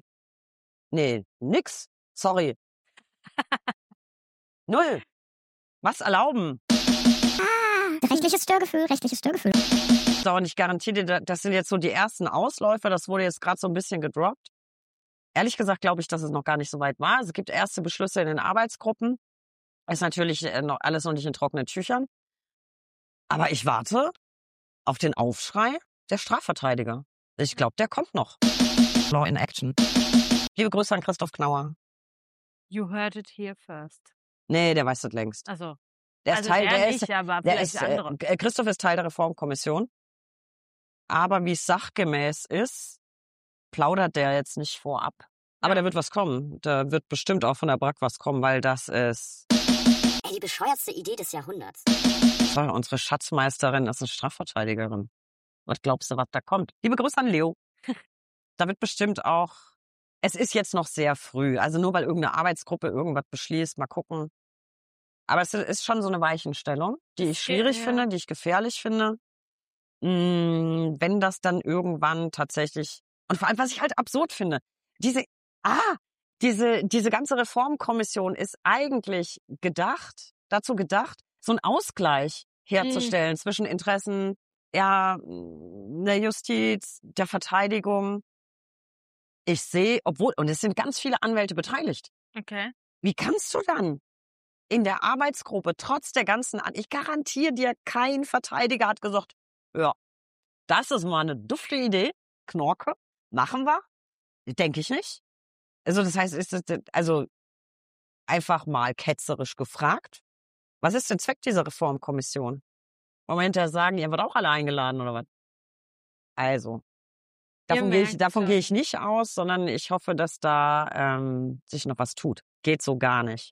Nee, nix. Sorry. Null. Was erlauben? Ah, rechtliches Störgefühl, rechtliches Störgefühl. So, und ich garantiere dir, das sind jetzt so die ersten Ausläufer. Das wurde jetzt gerade so ein bisschen gedroppt. Ehrlich gesagt glaube ich, dass es noch gar nicht so weit war. Es gibt erste Beschlüsse in den Arbeitsgruppen. Ist natürlich noch alles noch nicht in trockenen Tüchern. Aber ich warte auf den Aufschrei der Strafverteidiger. Ich glaube, der kommt noch. Law in Action. Liebe Grüße an Christoph Knauer. You heard it here first. Nee, der weiß das längst. Also, Der ist Also Teil, der der nicht, ist, aber der vielleicht ist, der äh, andere. Christoph ist Teil der Reformkommission. Aber wie es sachgemäß ist, plaudert der jetzt nicht vorab. Aber Ja. da wird was kommen. Da wird bestimmt auch von der Brack was kommen, weil das ist, Ey, die bescheuertste Idee des Jahrhunderts. sorry, unsere Schatzmeisterin ist eine Strafverteidigerin. Was glaubst du, was da kommt? Liebe Grüße an Leo. Da wird bestimmt auch, es ist jetzt noch sehr früh. Also nur weil irgendeine Arbeitsgruppe irgendwas beschließt, mal gucken. Aber es ist schon so eine Weichenstellung, die ich schwierig ja. finde, die ich gefährlich finde. Mm, wenn das dann irgendwann tatsächlich, und vor allem, was ich halt absurd finde, diese, ah, diese, diese ganze Reformkommission ist eigentlich gedacht, dazu gedacht, so einen Ausgleich herzustellen Mhm. zwischen Interessen, ja, der Justiz, der Verteidigung. Ich sehe, obwohl, und es sind ganz viele Anwälte beteiligt. Okay. Wie kannst du dann in der Arbeitsgruppe trotz der ganzen, An ich garantiere dir, kein Verteidiger hat gesagt, ja, das ist mal eine dufte Idee, Knorke, machen wir? Denke ich nicht. Also das heißt, ist es, also einfach mal ketzerisch gefragt, was ist der Zweck dieser Reformkommission? Wollen wir hinterher sagen, ihr wird auch alle eingeladen oder was? Also, davon gehe ich, merkt davon schon. gehe ich nicht aus, sondern ich hoffe, dass da ähm, sich noch was tut. Geht so gar nicht.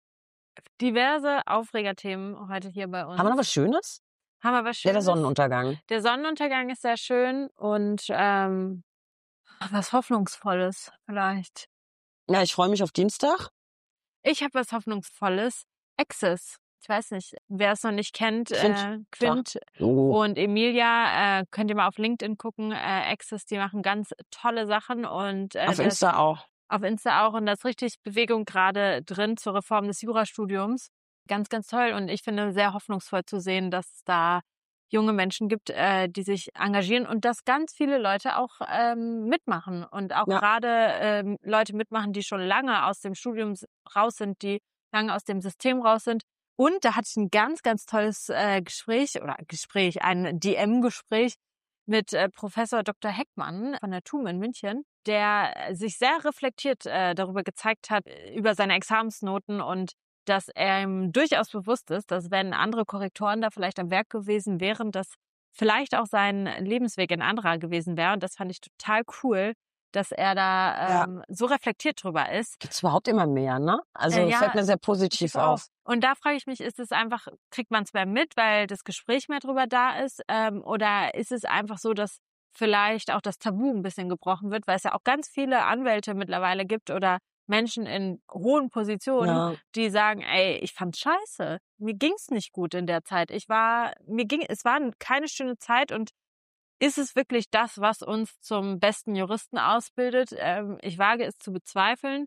Diverse Aufregerthemen heute hier bei uns. Haben wir noch was Schönes? Haben wir was Ja, der Schönes? Sonnenuntergang. Der Sonnenuntergang ist sehr schön und ähm, was Hoffnungsvolles vielleicht. Ja, ich freue mich auf Dienstag. Ich habe was Hoffnungsvolles. Access. Ich weiß nicht, wer es noch nicht kennt. Quint. Äh, Quint Oh. und Emilia, äh, könnt ihr mal auf LinkedIn gucken. Äh, Access, die machen ganz tolle Sachen und äh, Auf das- Insta auch. auf Insta auch und da ist richtig Bewegung gerade drin zur Reform des Jurastudiums. Ganz, ganz toll und ich finde sehr hoffnungsvoll zu sehen, dass es da junge Menschen gibt, äh, die sich engagieren und dass ganz viele Leute auch ähm, mitmachen und auch Ja. gerade ähm, Leute mitmachen, die schon lange aus dem Studium s- raus sind, die lange aus dem System raus sind. Und da hatte ich ein ganz, ganz tolles äh, Gespräch oder Gespräch, ein D M-Gespräch mit äh, Professor Doktor Heckmann von der T U M in München, der äh, sich sehr reflektiert äh, darüber gezeigt hat, äh, über seine Examensnoten und dass er ihm durchaus bewusst ist, dass wenn andere Korrektoren da vielleicht am Werk gewesen wären, dass vielleicht auch sein Lebensweg ein anderer gewesen wäre. Und das fand ich total cool, dass er da ähm, so reflektiert drüber ist. Gibt's überhaupt immer mehr, ne? Also Äh, ja, fällt mir sehr positiv Ich auf. auch. Und da frage ich mich, ist es einfach, kriegt man es mehr mit, weil das Gespräch mehr drüber da ist? Ähm, oder ist es einfach so, dass vielleicht auch das Tabu ein bisschen gebrochen wird, weil es ja auch ganz viele Anwälte mittlerweile gibt oder Menschen in hohen Positionen, Ja. die sagen, ey, ich fand's scheiße. Mir ging's nicht gut in der Zeit. Ich war, mir ging, es war keine schöne Zeit und ist es wirklich das, was uns zum besten Juristen ausbildet? Ähm, ich wage es zu bezweifeln.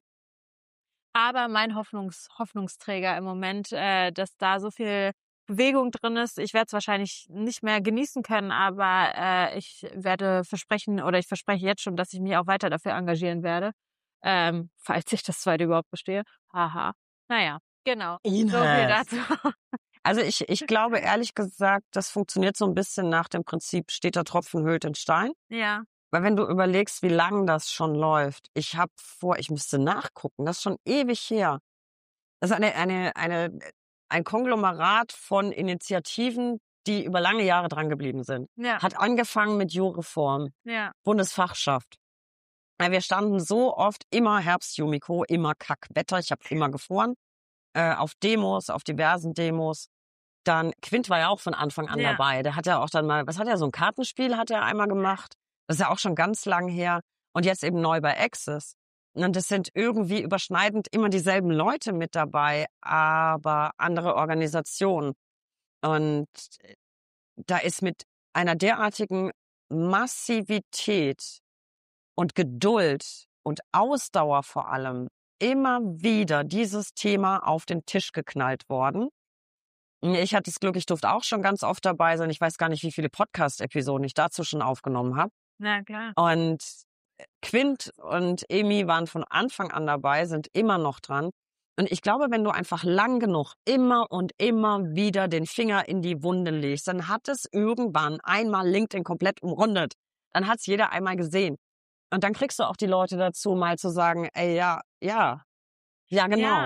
Aber mein Hoffnungs Hoffnungsträger im Moment, äh, dass da so viel Bewegung drin ist. Ich werde es wahrscheinlich nicht mehr genießen können, aber äh, ich werde versprechen oder ich verspreche jetzt schon, dass ich mich auch weiter dafür engagieren werde, ähm, falls ich das zweite überhaupt bestehe. Haha. Naja, genau. So viel Ines. dazu. Also ich, ich glaube ehrlich gesagt, das funktioniert so ein bisschen nach dem Prinzip, steter Tropfen höhlt den Stein. Ja. Weil wenn du überlegst, wie lang das schon läuft, ich habe vor, ich müsste nachgucken, das ist schon ewig her. Das ist eine, eine, eine, ein Konglomerat von Initiativen, die über lange Jahre dran geblieben sind. Ja. Hat angefangen mit Jurreform, Ja. Bundesfachschaft. Ja, wir standen so oft immer Herbst, Yumiko, immer Kackwetter, ich habe immer gefroren, äh, auf Demos, auf diversen Demos. Dann Quint war ja auch von Anfang an Ja. dabei. Der hat ja auch dann mal, was hat er, so ein Kartenspiel hat er einmal gemacht. Das ist ja auch schon ganz lang her. Und jetzt eben neu bei Access. Und das sind irgendwie überschneidend immer dieselben Leute mit dabei, aber andere Organisationen. Und da ist mit einer derartigen Massivität und Geduld und Ausdauer vor allem immer wieder dieses Thema auf den Tisch geknallt worden. Ich hatte das Glück, ich durfte auch schon ganz oft dabei sein. Ich weiß gar nicht, wie viele Podcast-Episoden ich dazu schon aufgenommen habe. Na klar. Und Quint und Emi waren von Anfang an dabei, sind immer noch dran. Und ich glaube, wenn du einfach lang genug immer und immer wieder den Finger in die Wunde legst, dann hat es irgendwann einmal LinkedIn komplett umrundet. Dann hat es jeder einmal gesehen. Und dann kriegst du auch die Leute dazu, mal zu sagen, ey, ja, ja, ja, genau. Ja.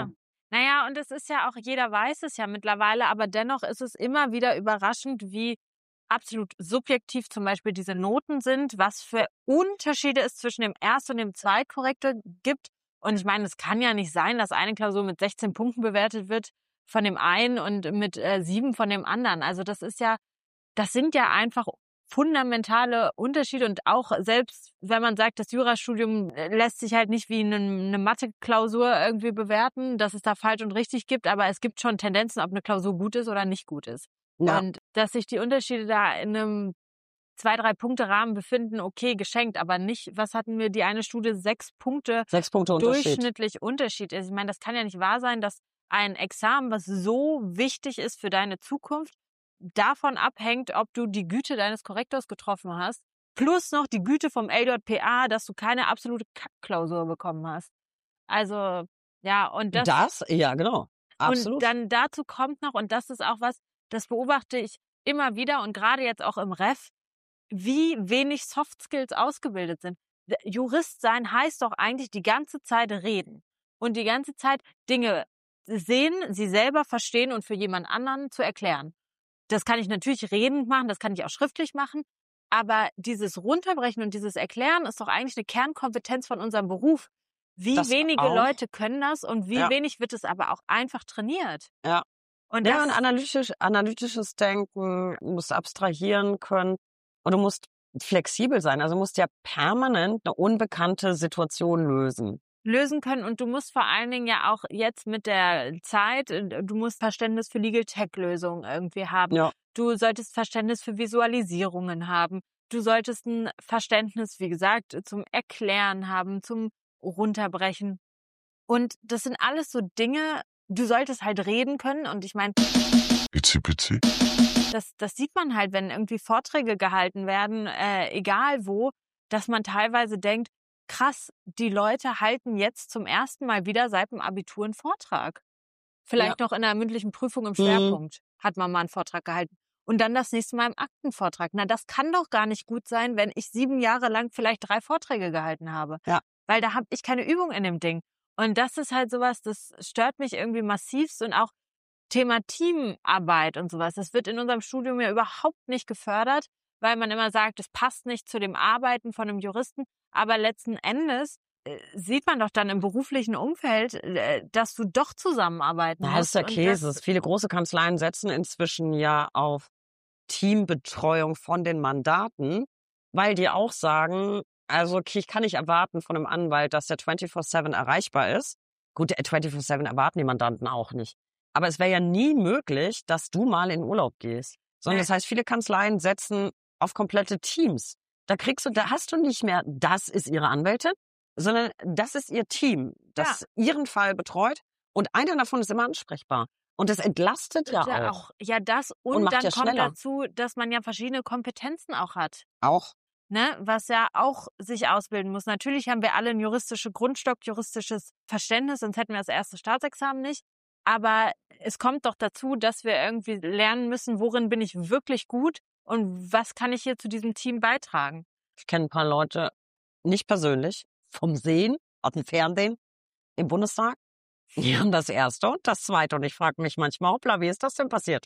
Naja, und es ist ja auch, jeder weiß es ja mittlerweile, aber dennoch ist es immer wieder überraschend, wie absolut subjektiv zum Beispiel diese Noten sind, was für Unterschiede es zwischen dem Erst- und dem Zweitkorrektor gibt. Und ich meine, es kann ja nicht sein, dass eine Klausur mit sechzehn Punkten bewertet wird von dem einen und mit äh, sieben von dem anderen. Also das ist ja, das sind ja einfach fundamentale Unterschiede. Und auch selbst, wenn man sagt, das Jurastudium lässt sich halt nicht wie eine, eine Mathe-Klausur irgendwie bewerten, dass es da falsch und richtig gibt, aber es gibt schon Tendenzen, ob eine Klausur gut ist oder nicht gut ist. Ja. Und dass sich die Unterschiede da in einem zwei, drei Punkte Rahmen befinden, okay, geschenkt, aber nicht, was hatten wir, die eine Studie, sechs Punkte Sechs Punkte Unterschied. durchschnittlich Unterschied ist. Ich meine, das kann ja nicht wahr sein, dass ein Examen, was so wichtig ist für deine Zukunft, davon abhängt, ob du die Güte deines Korrektors getroffen hast, plus noch die Güte vom L J P A, dass du keine absolute Kackklausur bekommen hast. Also, ja, und das... Das, ja, genau. Absolut. Und dann dazu kommt noch, und das ist auch was, das beobachte ich immer wieder und gerade jetzt auch im Ref, wie wenig Soft Skills ausgebildet sind. Jurist sein heißt doch eigentlich die ganze Zeit reden und die ganze Zeit Dinge sehen, sie selber verstehen und für jemand anderen zu erklären. Das kann ich natürlich redend machen, das kann ich auch schriftlich machen, aber dieses Runterbrechen und dieses Erklären ist doch eigentlich eine Kernkompetenz von unserem Beruf. Wie Das wenige auch. Leute können das und wie Ja. wenig wird es aber auch einfach trainiert. Ja. Und Ja, das, und analytisch, analytisches Denken, du musst abstrahieren können und du musst flexibel sein. Also du musst ja permanent eine unbekannte Situation lösen. lösen können und du musst vor allen Dingen ja auch jetzt mit der Zeit, du musst Verständnis für Legal Tech Lösungen irgendwie haben. Ja. Du solltest Verständnis für Visualisierungen haben. Du solltest ein Verständnis, wie gesagt, zum Erklären haben, zum Runterbrechen. Und das sind alles so Dinge, du solltest halt reden können und ich meine, Itzi Bitzi. das, das sieht man halt, wenn irgendwie Vorträge gehalten werden, äh, egal wo, dass man teilweise denkt, krass, die Leute halten jetzt zum ersten Mal wieder seit dem Abitur einen Vortrag. Vielleicht noch in einer mündlichen Prüfung im Schwerpunkt hat man mal einen Vortrag gehalten. Und dann das nächste Mal im Aktenvortrag. Na, das kann doch gar nicht gut sein, wenn ich sieben Jahre lang vielleicht drei Vorträge gehalten habe. Ja. Weil da habe ich keine Übung in dem Ding. Und das ist halt sowas, das stört mich irgendwie massivst und auch Thema Teamarbeit und sowas. Das wird in unserem Studium ja überhaupt nicht gefördert, weil man immer sagt, es passt nicht zu dem Arbeiten von einem Juristen. Aber letzten Endes äh, sieht man doch dann im beruflichen Umfeld, äh, dass du doch zusammenarbeiten Ja, musst. das ist der Und Käse. das- Viele große Kanzleien setzen inzwischen ja auf Teambetreuung von den Mandaten, weil die auch sagen, also okay, ich kann nicht erwarten von einem Anwalt, dass der vierundzwanzig sieben erreichbar ist. Gut, der vierundzwanzig sieben erwarten die Mandanten auch nicht. Aber es wäre ja nie möglich, dass du mal in Urlaub gehst. Sondern das heißt, viele Kanzleien setzen auf komplette Teams. Da kriegst du, da hast du nicht mehr, das ist ihre Anwältin, sondern das ist ihr Team, das ihren Fall betreut und einer davon ist immer ansprechbar. Und das entlastet ja, ja auch. auch. Ja, das und, Und macht dann ja kommt schneller. dazu, dass man ja verschiedene Kompetenzen auch hat. Auch. Ne, was ja auch sich ausbilden muss. Natürlich haben wir alle ein juristisches Grundstock, juristisches Verständnis, sonst hätten wir das erste Staatsexamen nicht. Aber es kommt doch dazu, dass wir irgendwie lernen müssen, worin bin ich wirklich gut und was kann ich hier zu diesem Team beitragen. Ich kenne ein paar Leute, nicht persönlich, vom Sehen, aus dem Fernsehen, im Bundestag. Die haben das erste und das zweite. Und ich frage mich manchmal, hoppla, wie ist das denn passiert?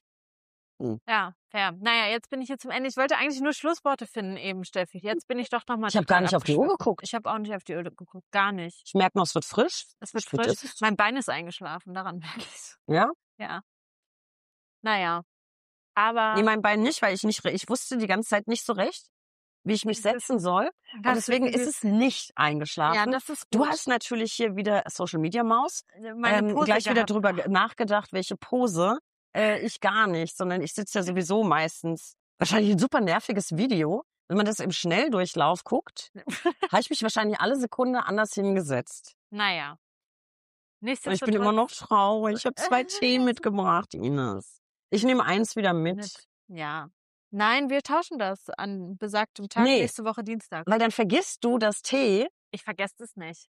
Ja, fair. Naja, jetzt bin ich hier zum Ende. Ich wollte eigentlich nur Schlussworte finden eben, Steffi. Jetzt bin ich doch nochmal. Ich habe gar nicht auf die Uhr geguckt. Ich habe auch nicht auf die Uhr geguckt. Gar nicht. Ich merke noch, es wird frisch. Es wird Spät frisch. ist es. Mein Bein ist eingeschlafen, daran merke ich's. Ja? Ja. Naja. Aber Nee, mein Bein nicht, weil ich nicht, ich wusste die ganze Zeit nicht so recht, wie ich mich setzen soll. Und das deswegen ist- ist es nicht eingeschlafen. ja, das ist Du gut. hast natürlich hier wieder Social Media Maus. meine Ähm, Pose gleich wieder gehabt. drüber ge- nachgedacht, welche Pose. Äh, ich gar nicht, sondern ich sitze ja sowieso meistens. Wahrscheinlich ein super nerviges Video. Wenn man das im Schnelldurchlauf guckt, habe ich mich wahrscheinlich alle Sekunde anders hingesetzt. Naja. Und Nichtsdestotrotz. ich bin immer noch traurig. Ich habe zwei Tee mitgebracht, Ines. Ich nehme eins wieder mit. Ja. Nein, wir tauschen das an besagtem Tag, Nee. nächste Woche Dienstag. Weil dann vergisst du das Tee. Ich vergesse es nicht.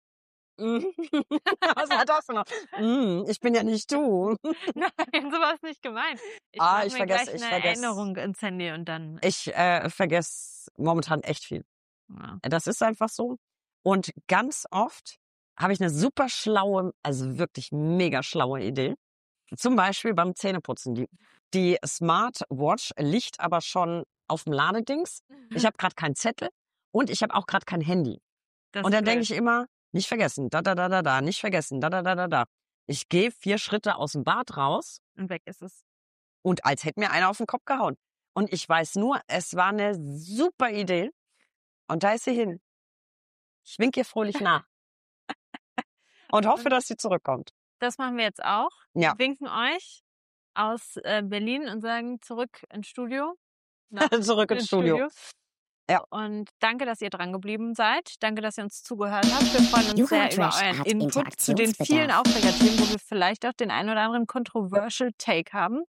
Was war das noch? Mm, ich bin ja nicht du. Nein, so war es nicht gemeint. Ich Ah, mach ich mir vergesse- gleich ich eine vergesse. Erinnerung ins Handy und dann. Ich äh, vergesse momentan echt viel. Ja. Das ist einfach so. Und ganz oft habe ich eine super schlaue, also wirklich mega schlaue Idee. Zum Beispiel beim Zähneputzen. Die, die Smartwatch liegt aber schon auf dem Ladedings. Ich habe gerade keinen Zettel und ich habe auch gerade kein Handy. Das Und dann ist denke blöd. ich immer, nicht vergessen, da, da, da, da, da, nicht vergessen, da, da, da, da, da. Ich gehe vier Schritte aus dem Bad raus Und weg ist es. und als hätte mir einer auf den Kopf gehauen. Und ich weiß nur, es war eine super Idee. Und da ist sie hin. Ich wink ihr fröhlich nach. Und hoffe, dass sie zurückkommt. Das machen wir jetzt auch. Ja. Wir winken euch aus äh, Berlin und sagen zurück ins Studio. Nach Zurück ins Studio. Ja. Und danke, dass ihr dran geblieben seid. Danke, dass ihr uns zugehört habt. Wir freuen uns Jura sehr und über Trash euren hat Input zu den Interaktionsbedarf. vielen Aufregerthemen, wo wir vielleicht auch den einen oder anderen controversial Take haben.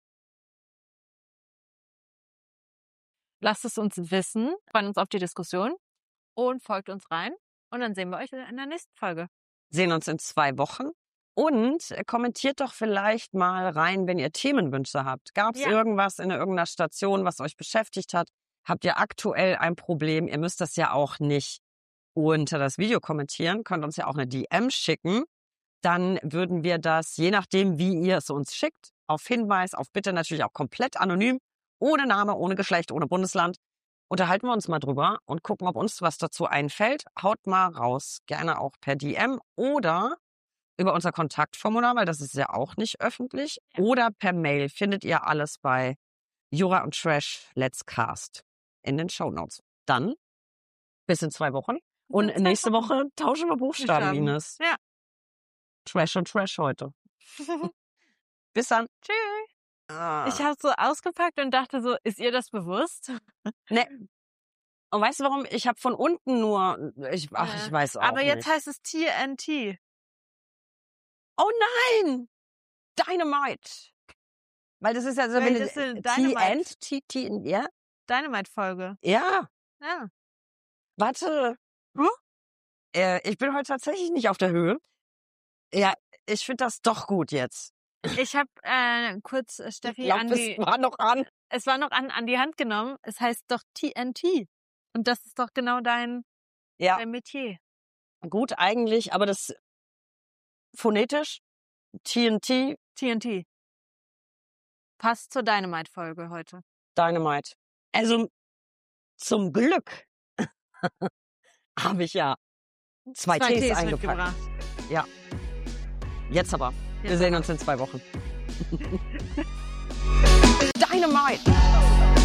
Lasst es uns wissen. Wir freuen uns auf die Diskussion und folgt uns rein. Und dann sehen wir euch in der nächsten Folge. Sehen uns in zwei Wochen. Und äh, kommentiert doch vielleicht mal rein, wenn ihr Themenwünsche habt. Gab es Ja. irgendwas in irgendeiner Station, was euch beschäftigt hat? Habt ihr aktuell ein Problem? Ihr müsst das ja auch nicht unter das Video kommentieren. Könnt uns ja auch eine D M schicken. Dann würden wir das, je nachdem, wie ihr es uns schickt, auf Hinweis, auf Bitte natürlich auch komplett anonym, ohne Name, ohne Geschlecht, ohne Bundesland, unterhalten wir uns mal drüber und gucken, ob uns was dazu einfällt. Haut mal raus, gerne auch per D M oder über unser Kontaktformular, weil das ist ja auch nicht öffentlich, oder per Mail. Findet ihr alles bei Jura und Trash Let's Cast in den Shownotes. Dann bis in zwei Wochen. Und in zwei nächste Wochen. Woche tauschen wir Buchstaben, Buchstaben. Ines. Ja. Trash und Trash heute. Bis dann. Tschüss. Ah. Ich habe so ausgepackt und dachte so, ist ihr das bewusst? Ne. Und weißt du warum? Ich habe von unten nur, ich, ach, Ja. ich weiß auch Aber jetzt nicht. heißt es T N T. Oh nein! Dynamite. Weil das ist ja so, Weil wenn das T ist Dynamite. N T T, ja? Dynamite-Folge. Ja, Ja. warte. Hm? Äh, ich bin heute tatsächlich nicht auf der Höhe. Ja, ich finde das doch gut jetzt. Ich habe äh, kurz äh, Ich Steffi glaube, an es die, war noch an. es war noch an, an die Hand genommen. Es heißt doch T N T. Und das ist doch genau dein, Ja, dein Metier. gut eigentlich, aber das phonetisch T N T, T N T. Passt zur Dynamite-Folge heute. Dynamite. Also zum Glück habe ich ja zwei, Zwei Tees Tees eingepackt. mitgebracht. Jetzt aber. Wir Jetzt sehen uns in zwei Wochen. Dynamite!